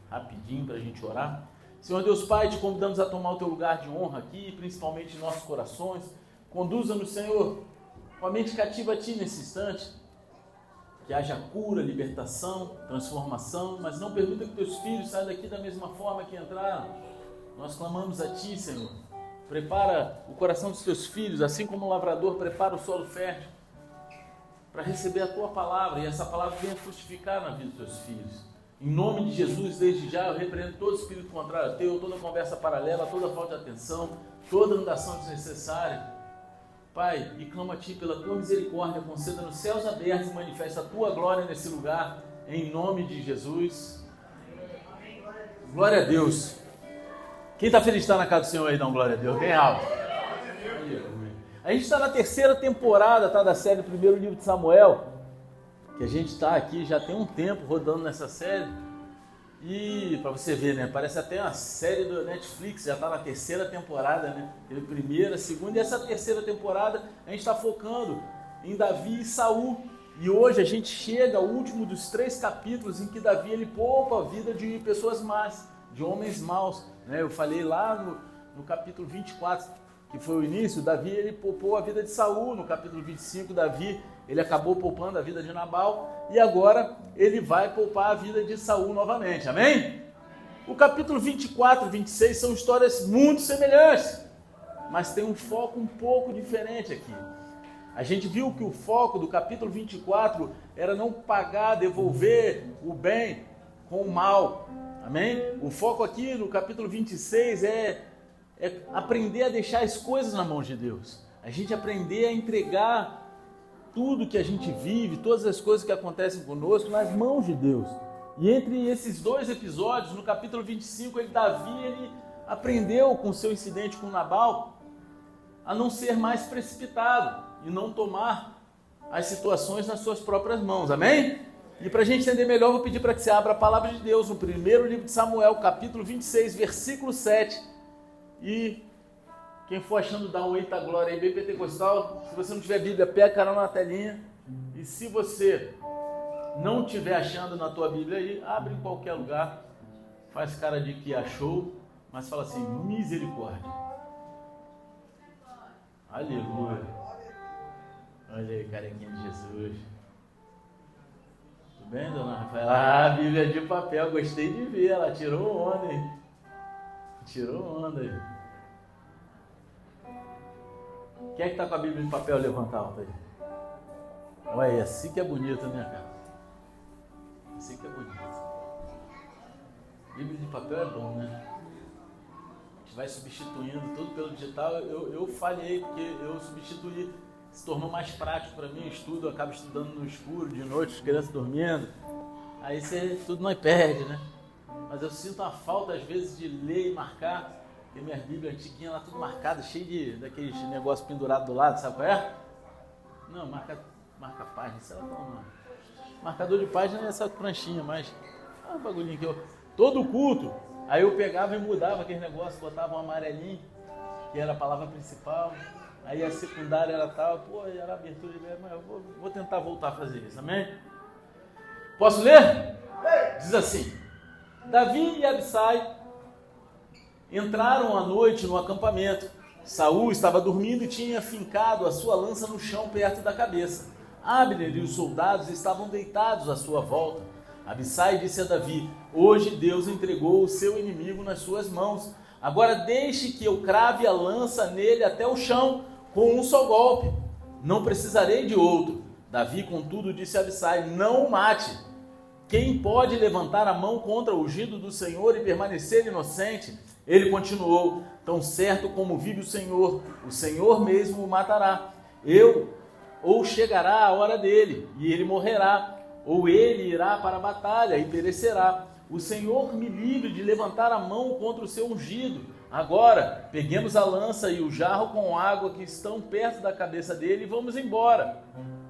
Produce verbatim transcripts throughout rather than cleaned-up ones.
rapidinho para a gente orar. Senhor Deus Pai, te convidamos a tomar o teu lugar de honra aqui, principalmente em nossos corações. Conduza-nos, Senhor, com a mente cativa a Ti nesse instante. Que haja cura, libertação, transformação, mas não permita que teus filhos saiam daqui da mesma forma que entraram. Nós clamamos a Ti, Senhor. Prepara o coração dos teus filhos, assim como o lavrador prepara o solo fértil, para receber a Tua palavra, e essa palavra venha frutificar na vida dos teus filhos. Em nome de Jesus, desde já, eu repreendo todo espírito contrário a Teu, toda conversa paralela, toda falta de atenção, toda andação desnecessária. Pai, e clamo a Ti pela Tua misericórdia, conceda nos céus abertos e manifesta a Tua glória nesse lugar, em nome de Jesus. Glória a Deus. Quem está feliz de estar na casa do Senhor aí, dá um glória a Deus, bem alto. A gente está na terceira temporada, tá, da série do primeiro livro de Samuel, que a gente está aqui já tem um tempo rodando nessa série. E para você ver, né, parece até uma série do Netflix, já está na terceira temporada, né? Teve primeira, segunda e essa terceira temporada a gente está focando em Davi e Saul. E hoje a gente chega ao último dos três capítulos em que Davi ele poupa a vida de pessoas más, de homens maus, né? Eu falei lá no, no capítulo vinte e quatro, que foi o início, Davi ele poupou a vida de Saul. No capítulo vinte e cinco, Davi ele acabou poupando a vida de Nabal, e agora ele vai poupar a vida de Saul novamente, amém? O capítulo vinte e quatro, vinte e seis são histórias muito semelhantes, mas tem um foco um pouco diferente aqui. A gente viu que o foco do capítulo vinte e quatro era não pagar, devolver o bem com o mal, amém? O foco aqui no capítulo vinte e seis é, é aprender a deixar as coisas na mão de Deus, a gente aprender a entregar tudo que a gente vive, todas as coisas que acontecem conosco nas mãos de Deus. E entre esses dois episódios, no capítulo vinte e cinco, ele, Davi ele aprendeu com o seu incidente com Nabal a não ser mais precipitado e não tomar as situações nas suas próprias mãos, amém? E para a gente entender melhor, vou pedir para que você abra a palavra de Deus no primeiro livro de Samuel, capítulo vinte e seis, versículo sete. E quem for achando, dá um eita glória aí, bem pentecostal. Se você não tiver Bíblia, pega canal na telinha. E se você não estiver achando na tua Bíblia aí, abre em qualquer lugar, faz cara de que achou, mas fala assim, misericórdia. Aleluia. Olha aí, carequinha de Jesus. Tudo bem, dona Rafaela? Ah, Bíblia de papel, gostei de ver, ela tirou onda, hein? Tirou onda aí. Quem é que está com a Bíblia de papel? Levanta alta aí. Olha, assim que é bonito, né, cara? Assim que é bonito. Bíblia de papel é bom, né? A gente vai substituindo tudo pelo digital. Eu, eu falhei, porque eu substituí. Se tornou mais prático para mim. Eu estudo, eu acabo estudando no escuro, de noite, as crianças dormindo. Aí você tudo não perde, né? Mas eu sinto uma falta, às vezes, de ler e marcar. Tem minha Bíblia antiguinha lá, tudo marcado, cheio de daqueles negócios pendurados do lado, sabe qual é? Não, marca, marca página, sei lá qual não. Marcador de página é essa pranchinha, mas é um bagulhinho que eu... Todo culto, aí eu pegava e mudava aquele negócio, botava um amarelinho, que era a palavra principal, aí a secundária era tal, pô, era a abertura de ideia, mas eu vou, vou tentar voltar a fazer isso, amém? Posso ler? Diz assim, Davi e Abissai entraram à noite no acampamento. Saul estava dormindo e tinha fincado a sua lança no chão perto da cabeça. Abner e os soldados estavam deitados à sua volta. Abissai disse a Davi, hoje Deus entregou o seu inimigo nas suas mãos. Agora deixe que eu crave a lança nele até o chão com um só golpe. Não precisarei de outro. Davi, contudo, disse a Abissai, não o mate. Quem pode levantar a mão contra o ungido do Senhor e permanecer inocente? Ele continuou, tão certo como vive o Senhor, o Senhor mesmo o matará. Eu, ou chegará a hora dele, e ele morrerá, ou ele irá para a batalha e perecerá. O Senhor me livre de levantar a mão contra o seu ungido. Agora, peguemos a lança e o jarro com água que estão perto da cabeça dele e vamos embora.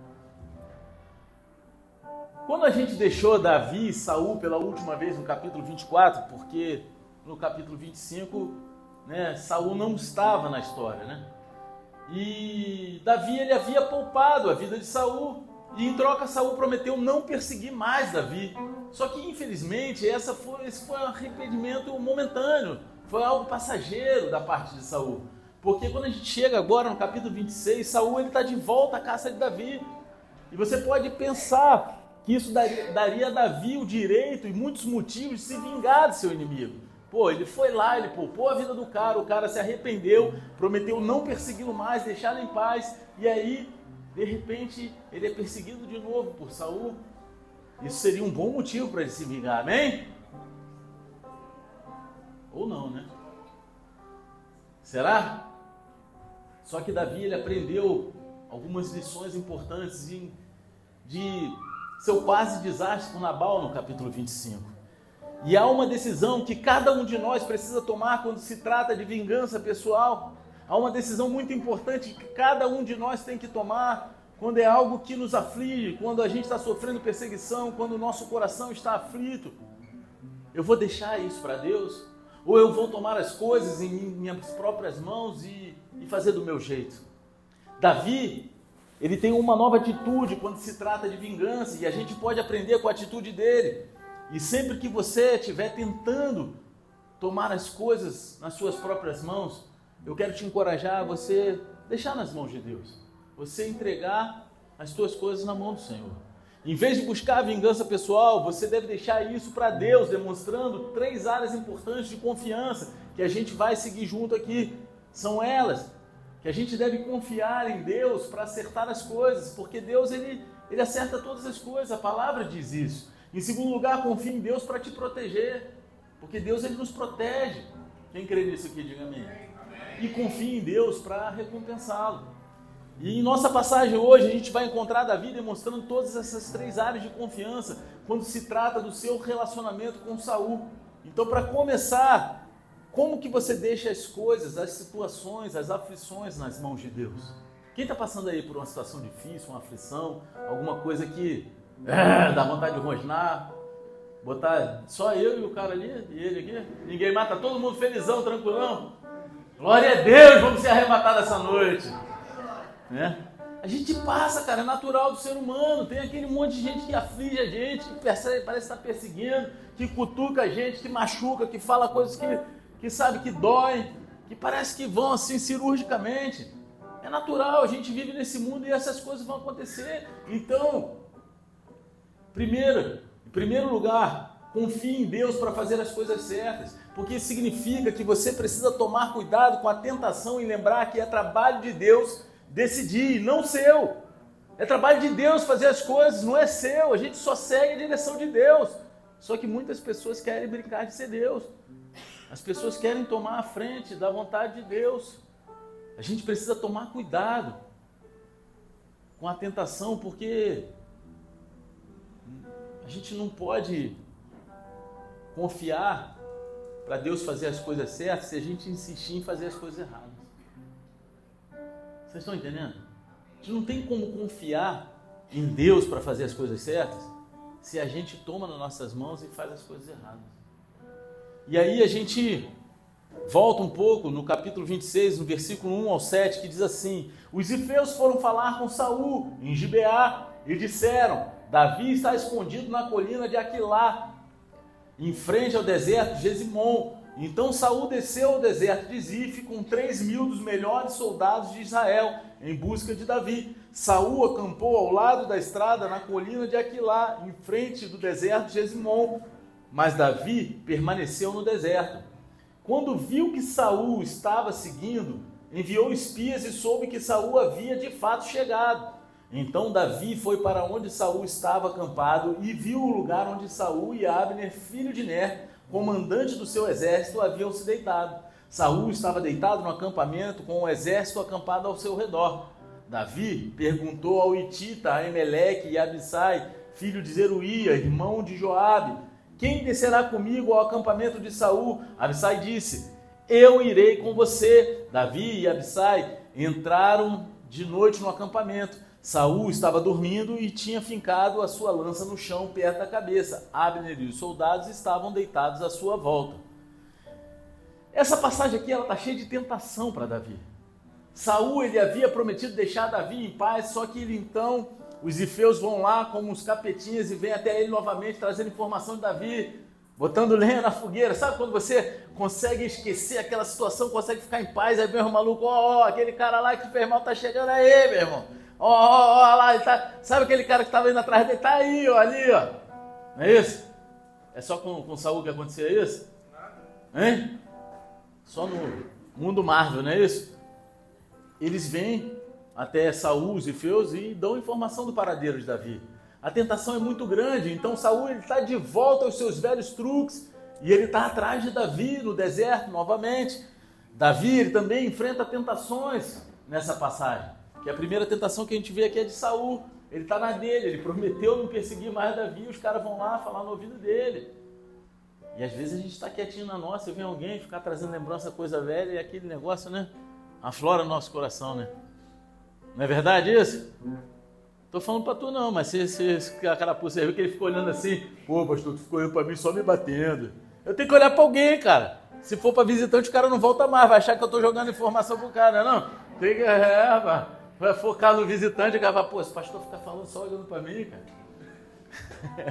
Quando a gente deixou Davi e Saul pela última vez no capítulo vinte e quatro, porque no capítulo vinte e cinco, né, Saul não estava na história, né? E Davi ele havia poupado a vida de Saul, e em troca Saul prometeu não perseguir mais Davi. Só que, infelizmente, essa foi, esse foi um arrependimento momentâneo, foi algo passageiro da parte de Saul. Porque quando a gente chega agora no capítulo vinte e seis, Saul está de volta à caça de Davi. E você pode pensar que isso daria, daria a Davi o direito e muitos motivos de se vingar de seu inimigo. Pô, ele foi lá, ele poupou a vida do cara, o cara se arrependeu, prometeu não persegui-lo mais, deixá-lo em paz, e aí, de repente, ele é perseguido de novo por Saul. Isso seria um bom motivo para ele se vingar, amém? Ou não, né? Será? Só que Davi, ele aprendeu algumas lições importantes de, de seu quase desastre com Nabal no capítulo vinte e cinco. E há uma decisão que cada um de nós precisa tomar quando se trata de vingança pessoal. Há uma decisão muito importante que cada um de nós tem que tomar quando é algo que nos aflige, quando a gente está sofrendo perseguição, quando o nosso coração está aflito. Eu vou deixar isso para Deus? Ou eu vou tomar as coisas em minhas próprias mãos e, e fazer do meu jeito? Davi, ele tem uma nova atitude quando se trata de vingança, e a gente pode aprender com a atitude dele. E sempre que você estiver tentando tomar as coisas nas suas próprias mãos, eu quero te encorajar a você deixar nas mãos de Deus. Você entregar as suas coisas na mão do Senhor. Em vez de buscar a vingança pessoal, você deve deixar isso para Deus, demonstrando três áreas importantes de confiança que a gente vai seguir junto aqui. São elas que a gente deve confiar em Deus para acertar as coisas, porque Deus ele, ele acerta todas as coisas, a palavra diz isso. Em segundo lugar, confie em Deus para te proteger, porque Deus ele nos protege. Quem crê nisso aqui, diga amém. E confie em Deus para recompensá-lo. E em nossa passagem hoje, a gente vai encontrar Davi demonstrando todas essas três áreas de confiança quando se trata do seu relacionamento com Saul. Então, para começar, como que você deixa as coisas, as situações, as aflições nas mãos de Deus? Quem está passando aí por uma situação difícil, uma aflição, alguma coisa que é, dá vontade de rosnar, botar só eu e o cara ali, e ele aqui, ninguém mata, todo mundo felizão, tranquilão? Glória a Deus, vamos ser arrebatados essa noite. Né? A gente passa, cara, é natural do ser humano. Tem aquele monte de gente que aflige a gente, que percebe, parece estar perseguindo, que cutuca a gente, que machuca, que fala coisas que, que sabe que dói, que parece que vão assim cirurgicamente. É natural, a gente vive nesse mundo e essas coisas vão acontecer. Então, primeiro, em primeiro lugar, confie em Deus para fazer as coisas certas, porque isso significa que você precisa tomar cuidado com a tentação e lembrar que é trabalho de Deus decidir, não seu. É trabalho de Deus fazer as coisas, não é seu. A gente só segue a direção de Deus. Só que muitas pessoas querem brincar de ser Deus. As pessoas querem tomar a frente da vontade de Deus. A gente precisa tomar cuidado com a tentação, porque a gente não pode confiar para Deus fazer as coisas certas se a gente insistir em fazer as coisas erradas. Vocês estão entendendo? A gente não tem como confiar em Deus para fazer as coisas certas se a gente toma nas nossas mãos e faz as coisas erradas. E aí a gente volta um pouco no capítulo vinte e seis, no versículo um ao sete, que diz assim: os zifeus foram falar com Saul em Gibeá e disseram: Davi está escondido na colina de Aquilá, em frente ao deserto de Gesimon. Então Saul desceu ao deserto de Zif com três mil dos melhores soldados de Israel em busca de Davi. Saul acampou ao lado da estrada na colina de Aquilá, em frente do deserto de Gesimon. Mas Davi permaneceu no deserto. Quando viu que Saul estava seguindo, enviou espias e soube que Saul havia de fato chegado. Então Davi foi para onde Saul estava acampado e viu o lugar onde Saul e Abner, filho de Ner, comandante do seu exército, haviam se deitado. Saul estava deitado no acampamento com o exército acampado ao seu redor. Davi perguntou ao hitita Aimeleque e Abissai, filho de Zeruía, irmão de Joabe: quem descerá comigo ao acampamento de Saul? Abissai disse: eu irei com você. Davi e Abissai entraram de noite no acampamento. Saul estava dormindo e tinha fincado a sua lança no chão perto da cabeça. Abner e os soldados estavam deitados à sua volta. Essa passagem aqui está cheia de tentação para Davi. Saul ele havia prometido deixar Davi em paz, só que ele então os zifeus vão lá como uns capetinhas e vêm até ele novamente trazendo informação de Davi, botando lenha na fogueira. Sabe quando você consegue esquecer aquela situação, consegue ficar em paz, aí vem o maluco, ó, ó, aquele cara lá que fez mal tá chegando aí, meu irmão. Ó, ó, ó, lá, ele tá... Sabe aquele cara que estava indo atrás dele? Tá aí, ó, ali, ó. Não é isso? É só com, com Saul que acontecia isso? Hein? Só no mundo Marvel, não é isso? Eles vêm até Saul, os zifeus, e dão informação do paradeiro de Davi. A tentação é muito grande, então Saul está de volta aos seus velhos truques, e ele está atrás de Davi no deserto novamente. Davi ele também enfrenta tentações nessa passagem, que a primeira tentação que a gente vê aqui é de Saul. Ele está na dele, ele prometeu não perseguir mais Davi, os caras vão lá falar no ouvido dele. E às vezes a gente está quietinho na nossa, e vem alguém ficar trazendo lembrança, coisa velha, e aquele negócio, né, aflora no nosso coração, né? Não é verdade isso? Tô falando pra tu não, mas se, se, se a carapuça viu que ele ficou olhando assim, pô, pastor, tu ficou olhando pra mim só me batendo. Eu tenho que olhar pra alguém, cara. Se for pra visitante, o cara não volta mais, vai achar que eu tô jogando informação pro cara, não? Tem que, é, vai focar no visitante e vai, pô, esse pastor fica falando só olhando pra mim, cara.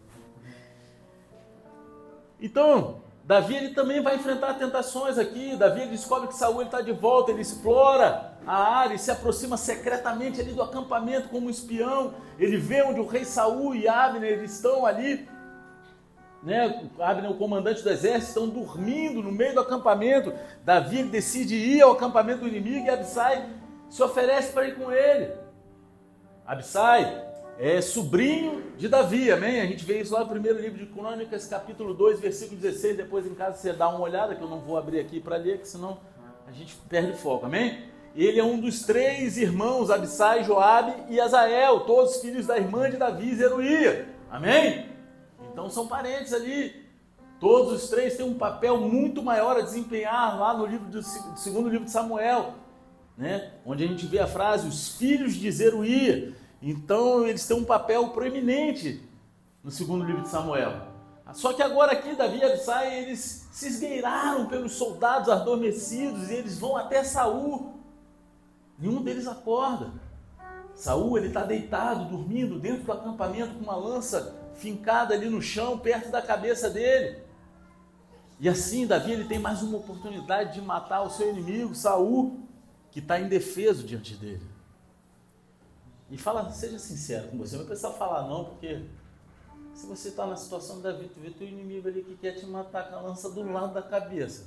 Então, Davi ele também vai enfrentar tentações aqui. Davi ele descobre que Saul está de volta, ele explora a área e se aproxima secretamente ali do acampamento como um espião. Ele vê onde o rei Saul e Abner eles estão ali, né? Abner, o comandante do exército, estão dormindo no meio do acampamento. Davi ele decide ir ao acampamento do inimigo e Abissai se oferece para ir com ele. Abissai é sobrinho de Davi, amém? A gente vê isso lá no primeiro livro de Crônicas, capítulo dois, versículo dezesseis. Depois em casa você dá uma olhada, que eu não vou abrir aqui para ler, que senão a gente perde foco, amém? Ele é um dos três irmãos, Abissai, Joabe e Azael, todos filhos da irmã de Davi, Zeruia, amém? Então são parentes ali. Todos os três têm um papel muito maior a desempenhar lá no livro do segundo livro de Samuel, né? Onde a gente vê a frase, os filhos de Zeruia. Então eles têm um papel proeminente no segundo livro de Samuel. Só que agora aqui Davi e Abissai, eles se esgueiraram pelos soldados adormecidos e eles vão até Saul. Nenhum deles acorda. Saul ele está deitado, dormindo dentro do acampamento com uma lança fincada ali no chão, perto da cabeça dele. E assim Davi ele tem mais uma oportunidade de matar o seu inimigo, Saul, que está indefeso diante dele. E fala, seja sincero com você, não precisa falar não, porque se você está na situação de Davi, tu vê teu inimigo ali que quer te matar com a lança do lado da cabeça.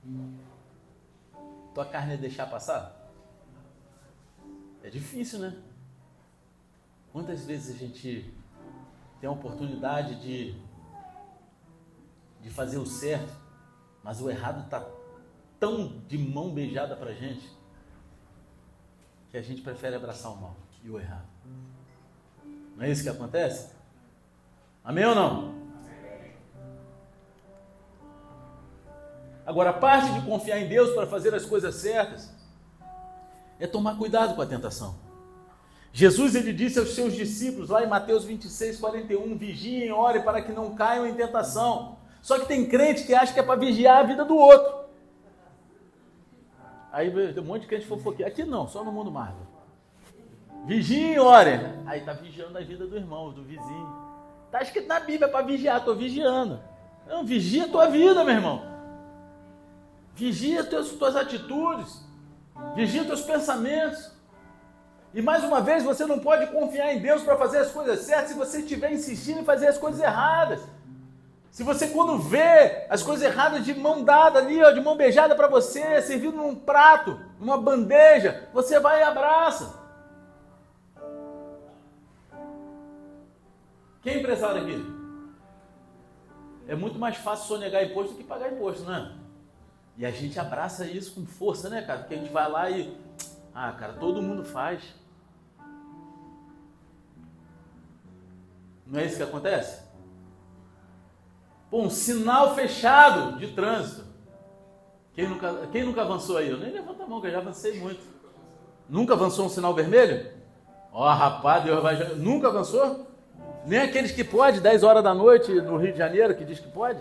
Tua carne é deixar passar? É difícil, né? Quantas vezes a gente tem a oportunidade de, de fazer o certo, mas o errado está tão de mão beijada pra gente, que a gente prefere abraçar o mal e o errado. Não é isso que acontece? Amém ou não? Agora, a parte de confiar em Deus para fazer as coisas certas é tomar cuidado com a tentação. Jesus ele disse aos seus discípulos lá em Mateus vinte e seis, quarenta e um, vigiem e orem para que não caiam em tentação. Só que tem crente que acha que é para vigiar a vida do outro. Aí tem um monte de crente fofoqueiro. Aqui não, só no mundo Marvel. Vigiem e orem. Aí está vigiando a vida do irmão, do vizinho. Está escrito na Bíblia para vigiar, estou vigiando. Não, vigia a tua vida, meu irmão. Vigia as tuas, tuas atitudes. Vigia os teus pensamentos. E mais uma vez, você não pode confiar em Deus para fazer as coisas certas se você estiver insistindo em fazer as coisas erradas. Se você quando vê as coisas erradas de mão dada ali, ó, de mão beijada para você, servindo num prato, numa bandeja, você vai e abraça. Quem é empresário aqui? É muito mais fácil sonegar imposto do que pagar imposto, não é? E a gente abraça isso com força, né, cara? Porque a gente vai lá e... Ah, cara, todo mundo faz. Não é isso que acontece? Pô, um sinal fechado de trânsito. Quem nunca, quem nunca avançou aí? Eu nem levanto a mão, que eu já avancei muito. Nunca avançou um sinal vermelho? Ó, oh, rapaz, Deus vai... Nunca avançou? Nem aqueles que podem, dez horas da noite no Rio de Janeiro, que diz que pode?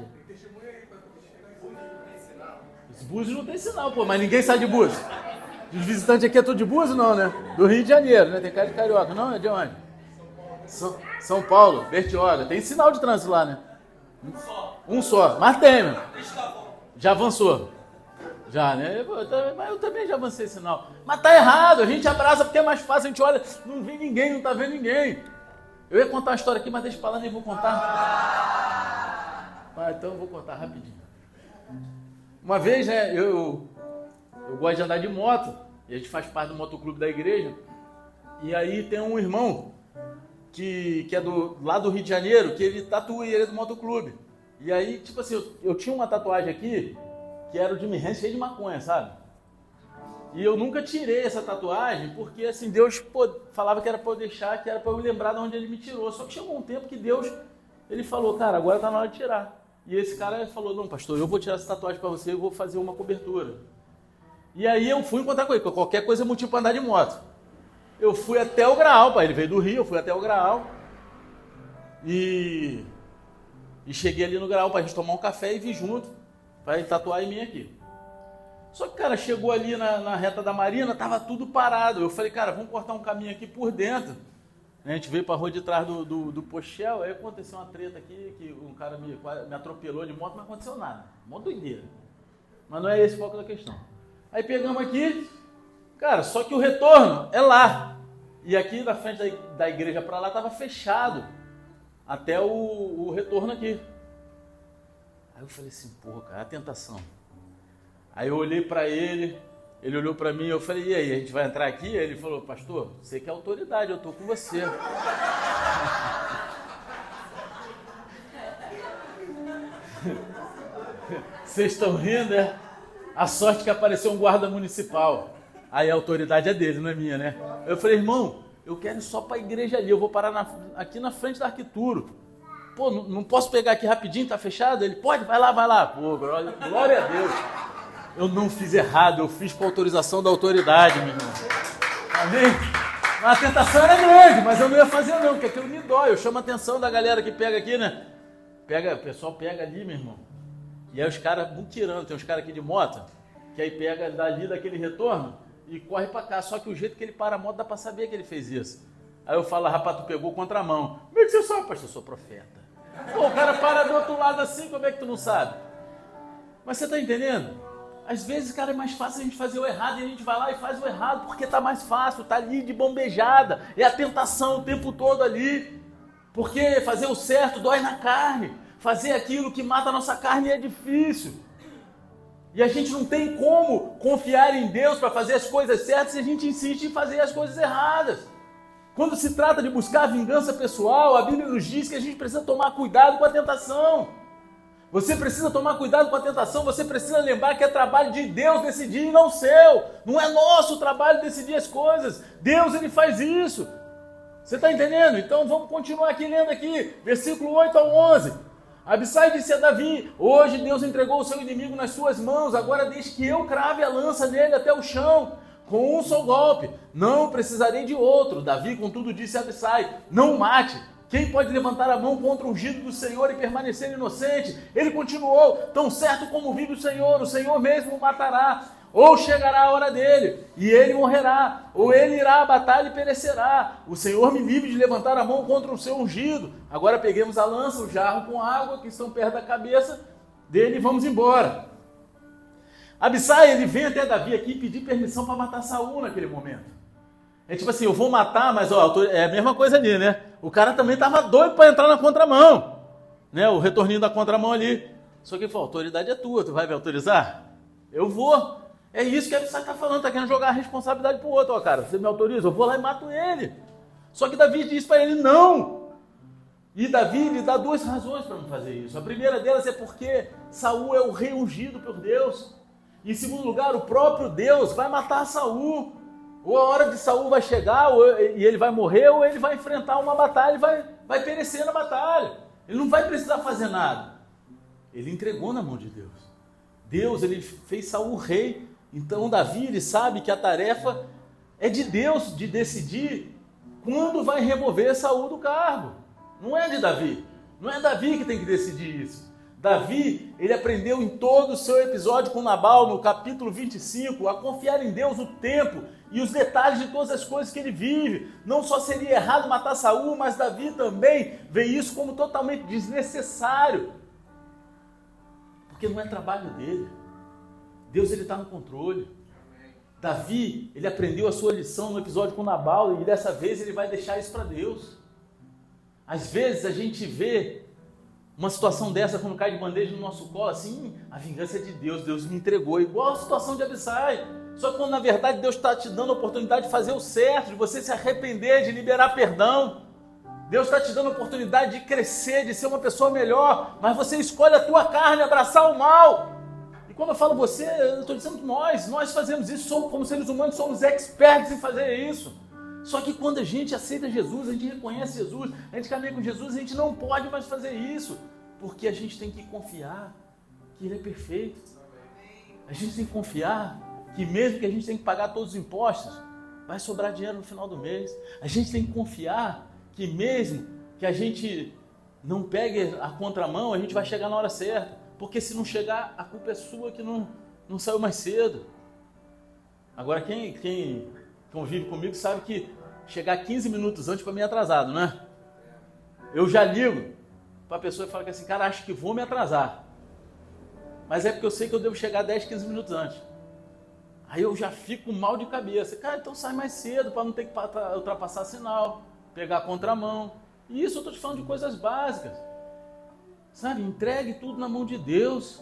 Os búzios não tem sinal, pô, mas ninguém sai de búzio. Os visitantes aqui é tudo de búzio, não, né? Do Rio de Janeiro, né? Tem cara de carioca. Não, é de onde? São, São Paulo, Bertioga. Tem sinal de trânsito lá, né? Um só. Um só. Mas tem, meu. Já avançou. Já, né? Eu, mas eu também já avancei sinal. Mas tá errado. A gente abraça porque é mais fácil. A gente olha, não vê ninguém, não tá vendo ninguém. Eu ia contar uma história aqui, mas deixa pra lá, nem vou contar. Ah, então eu vou contar rapidinho. Uma vez, né, eu, eu gosto de andar de moto. E a gente faz parte do motoclube da igreja. E aí tem um irmão que, que é do, lá do Rio de Janeiro, que ele tatua e ele é do motoclube. E aí, tipo assim, eu, eu tinha uma tatuagem aqui, que era o Jimi Hendrix cheio de maconha, sabe? E eu nunca tirei essa tatuagem, porque assim, Deus pô, falava que era para eu deixar, que era para eu me lembrar de onde ele me tirou. Só que chegou um tempo que Deus, ele falou, cara, agora tá na hora de tirar. E esse cara falou, não, pastor, eu vou tirar essa tatuagem para você, eu vou fazer uma cobertura. E aí eu fui encontrar com ele, porque qualquer coisa é motivo para andar de moto. Eu fui até o Graal, pai, ele veio do Rio, eu fui até o Graal. E... E cheguei ali no Graal pra gente tomar um café e vi junto, pra ele tatuar em mim aqui. Só que, cara, chegou ali na, na reta da Marina, tava tudo parado. Eu falei, cara, vamos cortar um caminho aqui por dentro. A gente veio pra rua de trás do, do, do Pochel, aí aconteceu uma treta aqui, que um cara me, me atropelou de moto, mas não aconteceu nada. Mó doideira. Mas não é esse o foco da questão. Aí pegamos aqui, cara, só que o retorno é lá. E aqui na frente da, da igreja pra lá tava fechado. Até o, o retorno aqui. Aí eu falei assim, porra, cara, a tentação. Aí eu olhei pra ele, ele olhou pra mim, eu falei, e aí, a gente vai entrar aqui? Aí ele falou, pastor, você que é autoridade, eu tô com você. Vocês estão rindo, é? A sorte que apareceu um guarda municipal. Aí a autoridade é dele, não é minha, né? Eu falei, irmão, eu quero ir só para a igreja ali, eu vou parar na, aqui na frente da Arquituro. Pô, não, não posso pegar aqui rapidinho, tá fechado? Ele, pode, vai lá, vai lá. Pô, glória, glória a Deus. Eu não fiz errado, eu fiz com autorização da autoridade, meu irmão. Amém? A tentação era grande, mas eu não ia fazer não, porque aquilo me dói. Eu chamo a atenção da galera que pega aqui, né? Pega, o pessoal pega ali, meu irmão. E aí os caras mutirando, tem uns caras aqui de moto, que aí pega dali daquele retorno e corre pra cá. Só que o jeito que ele para a moto dá pra saber que ele fez isso. Aí eu falo, rapaz, tu pegou contramão. Como é que você sabe, pastor? Eu sou profeta. Pô, o cara para do outro lado assim, como é que tu não sabe? Mas você tá entendendo? Às vezes, cara, é mais fácil a gente fazer o errado e a gente vai lá e faz o errado porque tá mais fácil, tá ali de bombejada. É a tentação o tempo todo ali. Porque fazer o certo dói na carne. Fazer aquilo que mata a nossa carne é difícil. E a gente não tem como confiar em Deus para fazer as coisas certas se a gente insiste em fazer as coisas erradas. Quando se trata de buscar vingança pessoal, a Bíblia nos diz que a gente precisa tomar cuidado com a tentação. Você precisa tomar cuidado com a tentação, você precisa lembrar que é trabalho de Deus decidir e não seu. Não é nosso trabalho decidir as coisas. Deus, ele faz isso. Você está entendendo? Então vamos continuar aqui lendo aqui, versículo oito ao onze. Abissai disse a Davi, hoje Deus entregou o seu inimigo nas suas mãos, agora deixe que eu crave a lança nele até o chão, com um só golpe, não precisarei de outro. Davi, contudo, disse a Abissai, não mate, quem pode levantar a mão contra o ungido do Senhor e permanecer inocente? Ele continuou, tão certo como vive o Senhor, o Senhor mesmo o matará, ou chegará a hora dele, e ele morrerá, ou ele irá à batalha e perecerá. O Senhor me livre de levantar a mão contra o seu ungido. Agora peguemos a lança, o jarro com água, que estão perto da cabeça dele, e vamos embora. Abissai, ele vem até Davi aqui pedir permissão para matar Saul naquele momento. É tipo assim, eu vou matar, mas ó, é a mesma coisa ali, né? O cara também estava doido para entrar na contramão, né? O retorninho da contramão ali. Só que ele falou, a autoridade é tua, tu vai me autorizar? Eu vou. É isso que a Abissai está falando, está querendo jogar a responsabilidade para o outro. Ó, cara, você me autoriza? Eu vou lá e mato ele. Só que Davi diz para ele, não. E Davi lhe dá duas razões para não fazer isso. A primeira delas é porque Saul é o rei ungido por Deus. E em segundo lugar, o próprio Deus vai matar Saul. Ou a hora de Saul vai chegar ou, e ele vai morrer, ou ele vai enfrentar uma batalha e vai, vai perecer na batalha. Ele não vai precisar fazer nada. Ele entregou na mão de Deus. Deus, ele fez Saul rei. Então Davi, ele sabe que a tarefa é de Deus de decidir quando vai remover Saul do cargo. Não é de Davi. Não é Davi que tem que decidir isso. Davi, ele aprendeu em todo o seu episódio com Nabal, no capítulo vinte e cinco, a confiar em Deus o tempo e os detalhes de todas as coisas que ele vive. Não só seria errado matar Saul, mas Davi também vê isso como totalmente desnecessário. Porque não é trabalho dele. Deus está no controle. Davi, ele aprendeu a sua lição no episódio com Nabal e dessa vez ele vai deixar isso para Deus. Às vezes a gente vê uma situação dessa quando cai de bandeja no nosso colo, assim, a vingança é de Deus, Deus me entregou, igual a situação de Abissai. Só que quando na verdade Deus está te dando a oportunidade de fazer o certo, de você se arrepender, de liberar perdão. Deus está te dando a oportunidade de crescer, de ser uma pessoa melhor, mas você escolhe a tua carne, abraçar o mal. E quando eu falo você, eu estou dizendo nós, nós fazemos isso, somos, como seres humanos, somos experts em fazer isso. Só que quando a gente aceita Jesus, a gente reconhece Jesus, a gente caminha com Jesus, a gente não pode mais fazer isso, porque a gente tem que confiar que Ele é perfeito. A gente tem que confiar que mesmo que a gente tenha que pagar todos os impostos, vai sobrar dinheiro no final do mês. A gente tem que confiar que mesmo que a gente não pegue a contramão, a gente vai chegar na hora certa, porque se não chegar, a culpa é sua que não, não saiu mais cedo. Agora quem... quem convive comigo sabe que chegar quinze minutos antes para mim é atrasado, né? Eu já ligo para a pessoa e falo assim, cara, acho que vou me atrasar. Mas é porque eu sei que eu devo chegar dez, quinze minutos antes. Aí eu já fico mal de cabeça. Cara, então sai mais cedo para não ter que ultrapassar sinal, pegar a contramão. E isso eu estou te falando de coisas básicas. Sabe, entregue tudo na mão de Deus.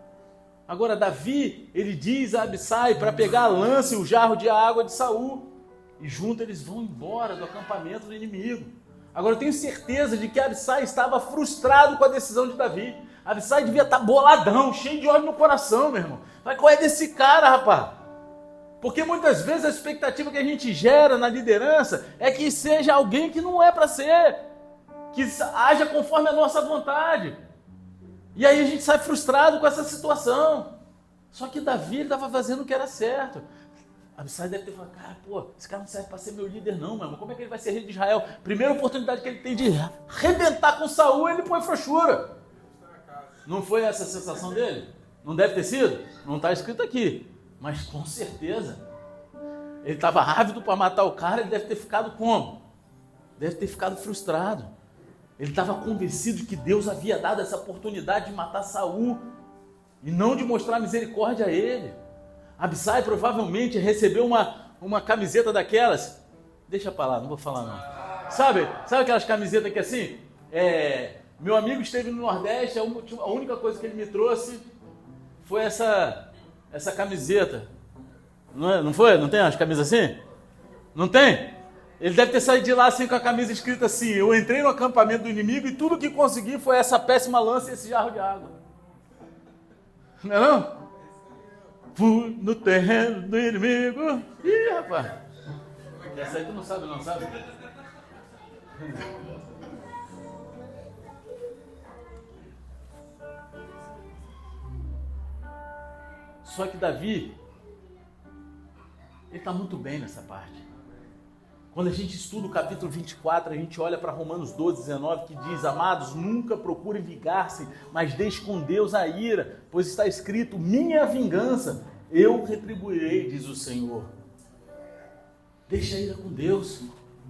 Agora Davi, ele diz a Abissai para pegar a lança e o jarro de água de Saul. E juntos eles vão embora do acampamento do inimigo. Agora eu tenho certeza de que Abissai estava frustrado com a decisão de Davi. Abissai devia estar boladão, cheio de ódio no coração, meu irmão. Mas qual é desse cara, rapaz? Porque muitas vezes a expectativa que a gente gera na liderança é que seja alguém que não é para ser. Que haja conforme a nossa vontade. E aí a gente sai frustrado com essa situação. Só que Davi estava fazendo o que era certo. Abissai deve ter falado, cara, pô, esse cara não serve para ser meu líder não, meu irmão. Como é que ele vai ser rei de Israel? Primeira oportunidade que ele tem de arrebentar com Saul, ele põe frouxura. Não foi essa a sensação dele? Não deve ter sido? Não está escrito aqui. Mas com certeza. Ele estava ávido para matar o cara, ele deve ter ficado como? Deve ter ficado frustrado. Ele estava convencido de que Deus havia dado essa oportunidade de matar Saul e não de mostrar misericórdia a ele. Abissai provavelmente recebeu uma, uma camiseta daquelas. Deixa pra lá, não vou falar não. Sabe, sabe aquelas camisetas que assim, é, meu amigo esteve no Nordeste, a, a única coisa que ele me trouxe foi essa, essa camiseta. Não, é, não foi? Não tem umas camisas assim? Não tem? Ele deve ter saído de lá assim com a camisa escrita assim, eu entrei no acampamento do inimigo e tudo que consegui foi essa péssima lança e esse jarro de água. Não é não? Fui no terreno do inimigo. Ih, rapaz. Essa aí tu não sabe não, sabe? Só que Davi, ele está muito bem nessa parte. Quando a gente estuda o capítulo vinte e quatro, a gente olha para Romanos doze, dezenove, que diz, amados, nunca procurem vingar-se, mas deixe com Deus a ira, pois está escrito, minha vingança, eu retribuirei, diz o Senhor. Deixa a ira com Deus.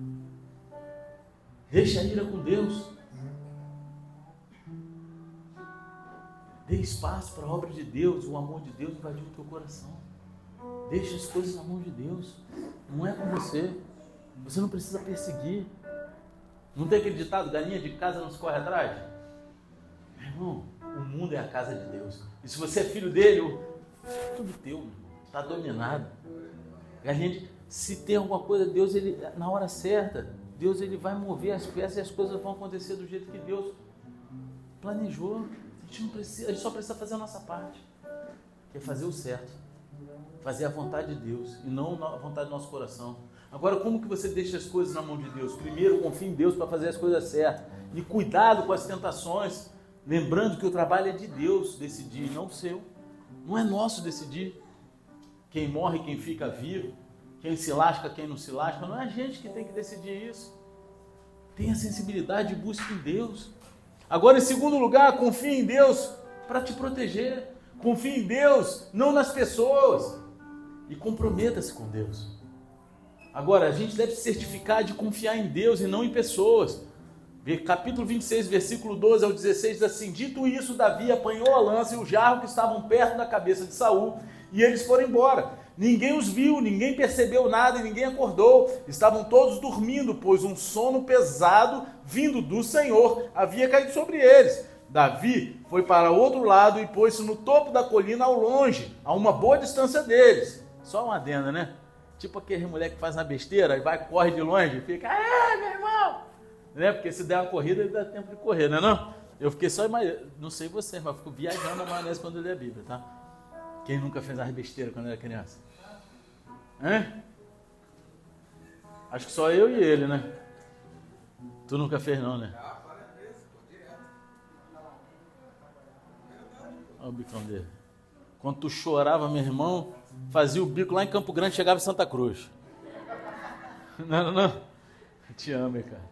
Deixa a ira com Deus. Dê espaço para a obra de Deus, o amor de Deus invadir o teu coração. Deixa as coisas na mão de Deus. Não é com você. Você não precisa perseguir. Não tem aquele ditado, galinha de casa não se corre atrás? Meu irmão, o mundo é a casa de Deus. E se você é filho dele, tudo teu, está dominado. Galinha de... Se tem alguma coisa, Deus, ele, na hora certa, Deus ele vai mover as peças e as coisas vão acontecer do jeito que Deus planejou. A gente, não precisa, a gente só precisa fazer a nossa parte, que é fazer o certo. Fazer a vontade de Deus e não a vontade do nosso coração. Agora, como que você deixa as coisas na mão de Deus? Primeiro, confie em Deus para fazer as coisas certas. E cuidado com as tentações. Lembrando que o trabalho é de Deus decidir, não seu. Não é nosso decidir. Quem morre, quem fica vivo. Quem se lasca, quem não se lasca. Não é a gente que tem que decidir isso. Tenha sensibilidade e busque em Deus. Agora, em segundo lugar, confie em Deus para te proteger. Confie em Deus, não nas pessoas. E comprometa-se com Deus. Agora, a gente deve se certificar de confiar em Deus e não em pessoas. Capítulo vinte e seis, versículo doze ao dezesseis, diz assim: dito isso, Davi apanhou a lança e o jarro que estavam perto da cabeça de Saul, e eles foram embora. Ninguém os viu, ninguém percebeu nada e ninguém acordou. Estavam todos dormindo, pois um sono pesado vindo do Senhor havia caído sobre eles. Davi foi para outro lado e pôs-se no topo da colina ao longe, a uma boa distância deles. Só uma adenda, né? Tipo aquele moleque que faz uma besteira e vai, corre de longe e fica, ah, meu irmão! Né? Porque se der uma corrida, ele dá tempo de correr, não é não? Eu fiquei só imaginando, não sei você, mas eu fico viajando na maionese quando eu leio a Bíblia, tá? Quem nunca fez uma besteira quando era criança? Hã? Acho que só eu e ele, né? Tu nunca fez não, né? Olha o bicão dele. Quando tu chorava, meu irmão, fazia o bico lá em Campo Grande, chegava em Santa Cruz. Não, não, não. Eu te amo, cara.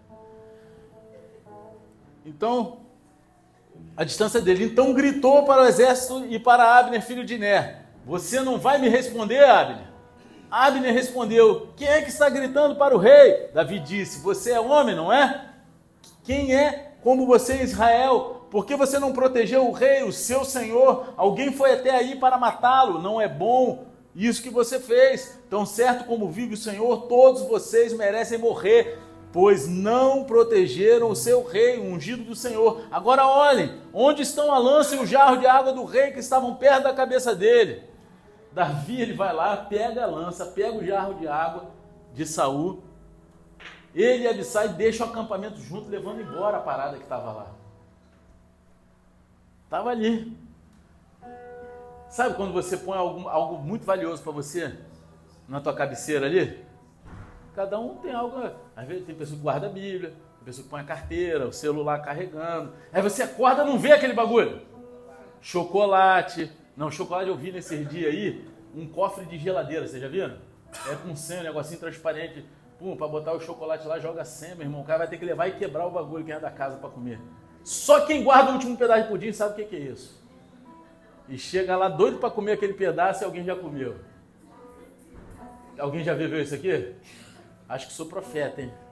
Então, a distância dele. Então gritou para o exército e para Abner, filho de Ner: você não vai me responder, Abner? Abner respondeu: quem é que está gritando para o rei? Davi disse: você é homem, não é? Quem é como você em Israel? Por que você não protegeu o rei, o seu senhor? Alguém foi até aí para matá-lo. Não é bom isso que você fez. Tão certo como vive o Senhor, todos vocês merecem morrer, pois não protegeram o seu rei, o ungido do Senhor. Agora olhem, onde estão a lança e o jarro de água do rei que estavam perto da cabeça dele? Davi, ele vai lá, pega a lança, pega o jarro de água de Saul. Ele e Abissai deixam o acampamento junto, levando embora a parada que estava lá. Estava ali. Sabe quando você põe algo, algo muito valioso para você na tua cabeceira ali? Cada um tem algo. Às vezes tem pessoa que guarda a Bíblia, tem pessoa que põe a carteira, o celular carregando. Aí você acorda e não vê aquele bagulho. Chocolate. Não, chocolate eu vi nesses dias aí, um cofre de geladeira, vocês já viram? É com senha, um negocinho transparente. Pum, para botar o chocolate lá, joga senha, meu irmão. O cara vai ter que levar e quebrar o bagulho que é da casa para comer. Só quem guarda o último pedaço de pudim sabe o que, que é isso. E chega lá doido para comer aquele pedaço e alguém já comeu. Alguém já viveu isso aqui? Acho que sou profeta, hein?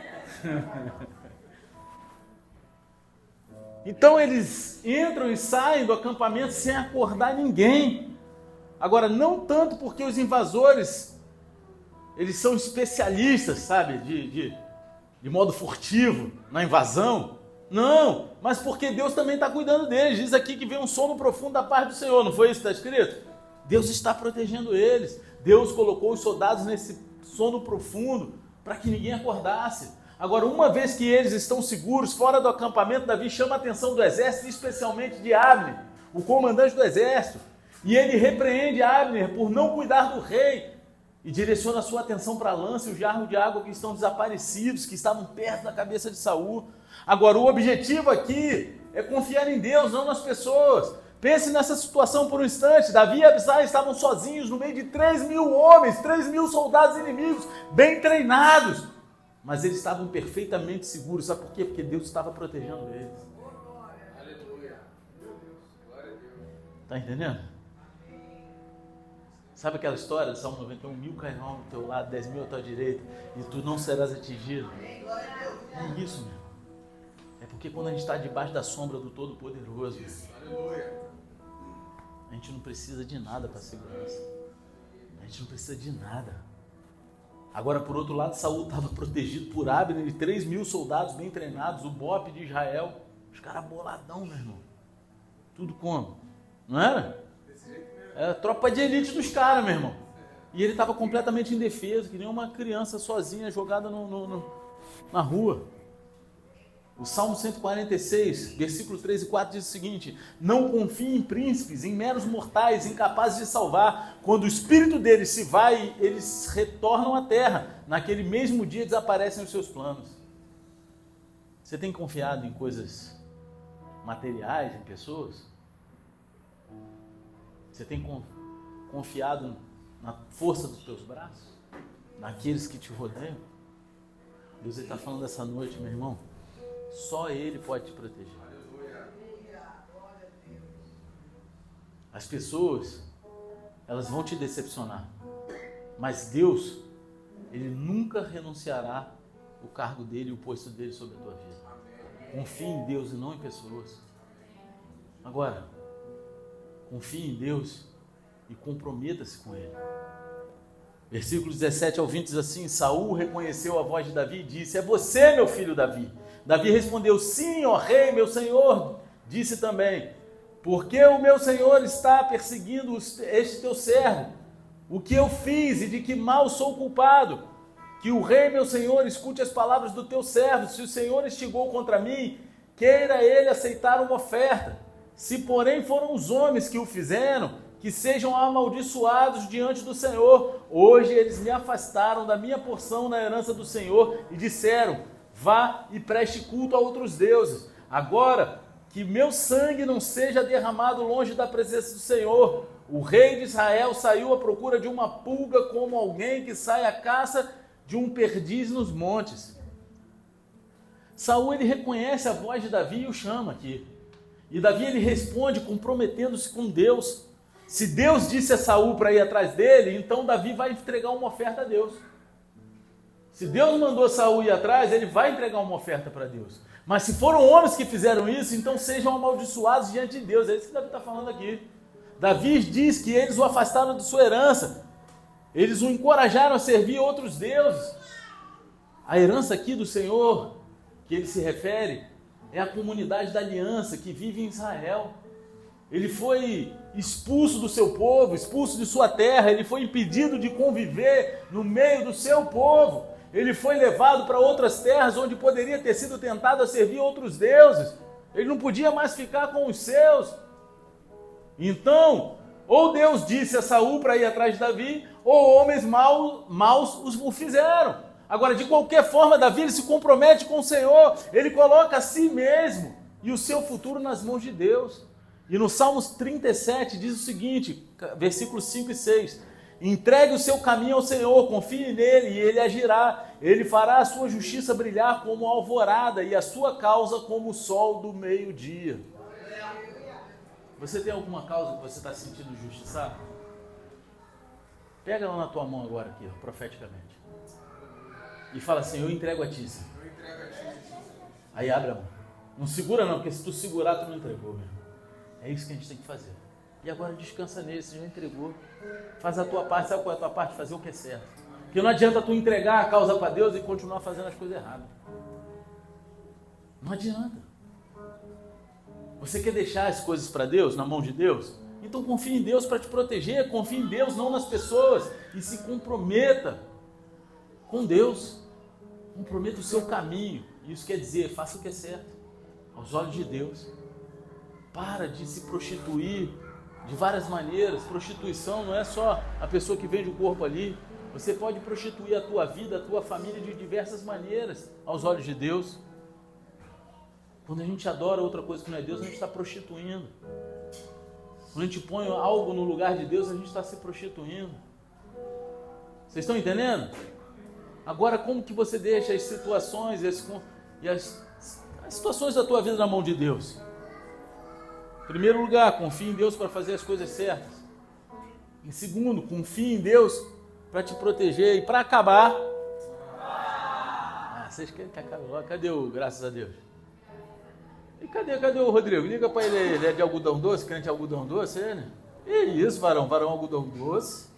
Então eles entram e saem do acampamento sem acordar ninguém. Agora, não tanto porque os invasores, eles são especialistas, sabe, de, de, de modo furtivo na invasão. Não, mas porque Deus também está cuidando deles. Diz aqui que vem um sono profundo da parte do Senhor, não foi isso que está escrito? Deus está protegendo eles. Deus colocou os soldados nesse sono profundo para que ninguém acordasse. Agora, uma vez que eles estão seguros fora do acampamento, Davi chama a atenção do exército, especialmente de Abner, o comandante do exército, e ele repreende Abner por não cuidar do rei e direciona a sua atenção para a lança e o jarro de água que estão desaparecidos, que estavam perto da cabeça de Saul. Agora, o objetivo aqui é confiar em Deus, não nas pessoas. Pense nessa situação por um instante. Davi e Abissai estavam sozinhos no meio de três mil homens, três mil soldados inimigos, bem treinados. Mas eles estavam perfeitamente seguros. Sabe por quê? Porque Deus estava protegendo eles. Aleluia. Glória a Deus. Está entendendo? Sabe aquela história do Salmo noventa e um? Mil cairão ao teu lado, dez mil à tua direita, e tu não serás atingido. É isso, meu. É porque quando a gente está debaixo da sombra do Todo-Poderoso, a gente não precisa de nada para segurança. A gente não precisa de nada. Agora, por outro lado, Saul estava protegido por Abner e três mil soldados bem treinados, o bope de Israel. Os caras boladão, meu irmão. Tudo como? Não era? Era a tropa de elite dos caras, meu irmão. E ele estava completamente indefeso, que nem uma criança sozinha jogada no, no, no, na rua. O Salmo cento e quarenta e seis, versículos três e quatro diz o seguinte: não confie em príncipes, em meros mortais, incapazes de salvar. Quando o espírito deles se vai, eles retornam à terra. Naquele mesmo dia desaparecem os seus planos. Você tem confiado em coisas materiais, em pessoas? Você tem confiado na força dos teus braços? Naqueles que te rodeiam? Deus está falando essa noite, meu irmão. Só Ele pode te proteger. As pessoas, elas vão te decepcionar. Mas Deus, Ele nunca renunciará o cargo dele e o posto dele sobre a tua vida. Confie em Deus e não em pessoas. Agora, confie em Deus e comprometa-se com Ele. Versículos dezessete ao vinte diz assim: Saul reconheceu a voz de Davi e disse: é você, meu filho Davi? Davi respondeu: sim, ó rei, meu senhor. Disse também: porque o meu senhor está perseguindo este teu servo? O que eu fiz e de que mal sou culpado? Que o rei, meu senhor, escute as palavras do teu servo. Se o Senhor instigou contra mim, queira ele aceitar uma oferta. Se porém foram os homens que o fizeram, que sejam amaldiçoados diante do Senhor. Hoje eles me afastaram da minha porção na herança do Senhor e disseram: vá e preste culto a outros deuses. Agora, que meu sangue não seja derramado longe da presença do Senhor. O rei de Israel saiu à procura de uma pulga, como alguém que sai à caça de um perdiz nos montes. Saul, ele reconhece a voz de Davi e o chama aqui. E Davi, ele responde comprometendo-se com Deus. Se Deus disse a Saul para ir atrás dele, então Davi vai entregar uma oferta a Deus. Se Deus mandou Saul ir atrás, ele vai entregar uma oferta para Deus. Mas se foram homens que fizeram isso, então sejam amaldiçoados diante de Deus. É isso que Davi está falando aqui. Davi diz que eles o afastaram de sua herança. Eles o encorajaram a servir outros deuses. A herança aqui do Senhor, que ele se refere, é a comunidade da aliança que vive em Israel. Ele foi expulso do seu povo, expulso de sua terra, ele foi impedido de conviver no meio do seu povo. Ele foi levado para outras terras onde poderia ter sido tentado a servir outros deuses. Ele não podia mais ficar com os seus. Então, ou Deus disse a Saul para ir atrás de Davi, ou homens maus, maus os o fizeram. Agora, de qualquer forma, Davi ele se compromete com o Senhor, ele coloca a si mesmo e o seu futuro nas mãos de Deus. E no Salmos trinta e sete diz o seguinte, versículos cinco e seis: entregue o seu caminho ao Senhor, confie nele e ele agirá. Ele fará a sua justiça brilhar como a alvorada e a sua causa como o sol do meio-dia. Você tem alguma causa que você está se sentindo injustiçado? Pega ela na tua mão agora aqui, ó, profeticamente. E fala assim: eu entrego a ti, Senhor. Aí abre a mão. Não segura não, porque se tu segurar, tu não entregou, meu. É isso que a gente tem que fazer. E agora descansa nele, você já entregou. Faz a tua parte, sabe qual é a tua parte? Fazer o que é certo. Porque não adianta tu entregar a causa para Deus e continuar fazendo as coisas erradas. Não adianta. Você quer deixar as coisas para Deus, na mão de Deus? Então confie em Deus para te proteger, confie em Deus, não nas pessoas. E se comprometa com Deus. Comprometa o seu caminho. Isso quer dizer, faça o que é certo, aos olhos de Deus. Para de se prostituir de várias maneiras. Prostituição não é só a pessoa que vende o corpo ali. Você pode prostituir a tua vida, a tua família de diversas maneiras aos olhos de Deus. Quando a gente adora outra coisa que não é Deus, a gente está prostituindo. Quando a gente põe algo no lugar de Deus, a gente está se prostituindo. Vocês estão entendendo? Agora, como que você deixa as situações e as, e as, as situações da tua vida na mão de Deus? Em primeiro lugar, confie em Deus para fazer as coisas certas. Em segundo, confie em Deus para te proteger. E para acabar... Ah, vocês querem que acabe logo? Cadê o graças a Deus? E cadê, cadê o Rodrigo? Liga para ele, ele é de algodão doce, crente de algodão doce, é, né? Que isso, varão, varão algodão doce.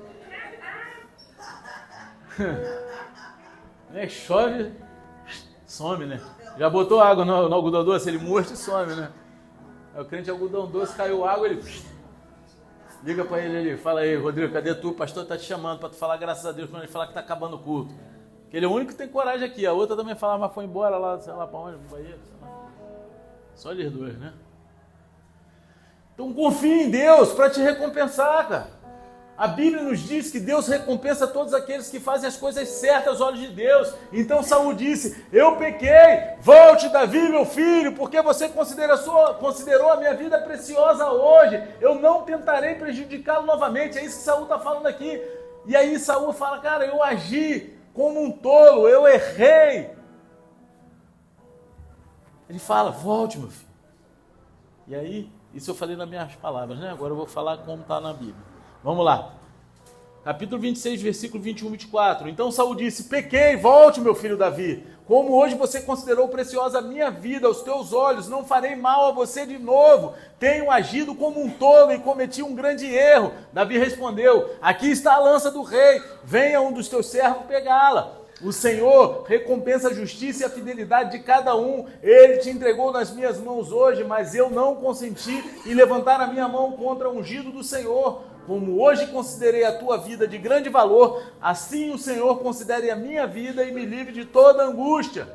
É, chove, some, né? Já botou água no, no algodão doce, ele murcha e some, né? É o crente de algodão doce, caiu água, ele... Liga para ele, ele fala aí, Rodrigo, cadê tu? O pastor está te chamando para tu falar graças a Deus, quando ele falar que está acabando o culto. Porque ele é o único que tem coragem aqui, a outra também fala, mas foi embora lá, sei lá para onde, no banheiro, sei lá. Só eles dois, né? Então confie em Deus para te recompensar, cara. A Bíblia nos diz que Deus recompensa todos aqueles que fazem as coisas certas aos olhos de Deus. Então Saul disse: eu pequei, volte Davi, meu filho, porque você considera sua, considerou a minha vida preciosa hoje. Eu não tentarei prejudicá-lo novamente. É isso que Saul está falando aqui. E aí Saul fala: cara, eu agi como um tolo, eu errei. Ele fala: volte, meu filho. E aí Isso eu falei nas minhas palavras, né? Agora eu vou falar como está na Bíblia. Vamos lá. Capítulo vinte e seis, versículo vinte e um e vinte e quatro. Então Saul disse: pequei, volte, meu filho Davi. Como hoje você considerou preciosa a minha vida aos teus olhos, não farei mal a você de novo. Tenho agido como um tolo e cometi um grande erro. Davi respondeu: aqui está a lança do rei, venha um dos teus servos pegá-la. O Senhor recompensa a justiça e a fidelidade de cada um. Ele te entregou nas minhas mãos hoje, mas eu não consenti em levantar a minha mão contra o ungido do Senhor. Como hoje considerei a tua vida de grande valor, assim o Senhor considere a minha vida e me livre de toda angústia.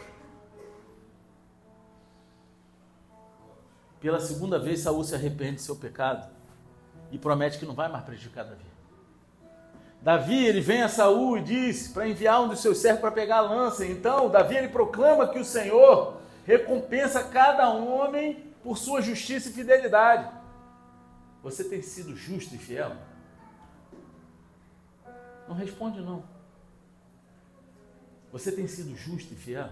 Pela segunda vez, Saul se arrepende de seu pecado e promete que não vai mais prejudicar Davi. Davi, ele vem a Saul e diz para enviar um dos seus servos para pegar a lança. Então, Davi, ele proclama que o Senhor recompensa cada homem por sua justiça e fidelidade. Você tem sido justo e fiel? Não responde não. Você tem sido justo e fiel?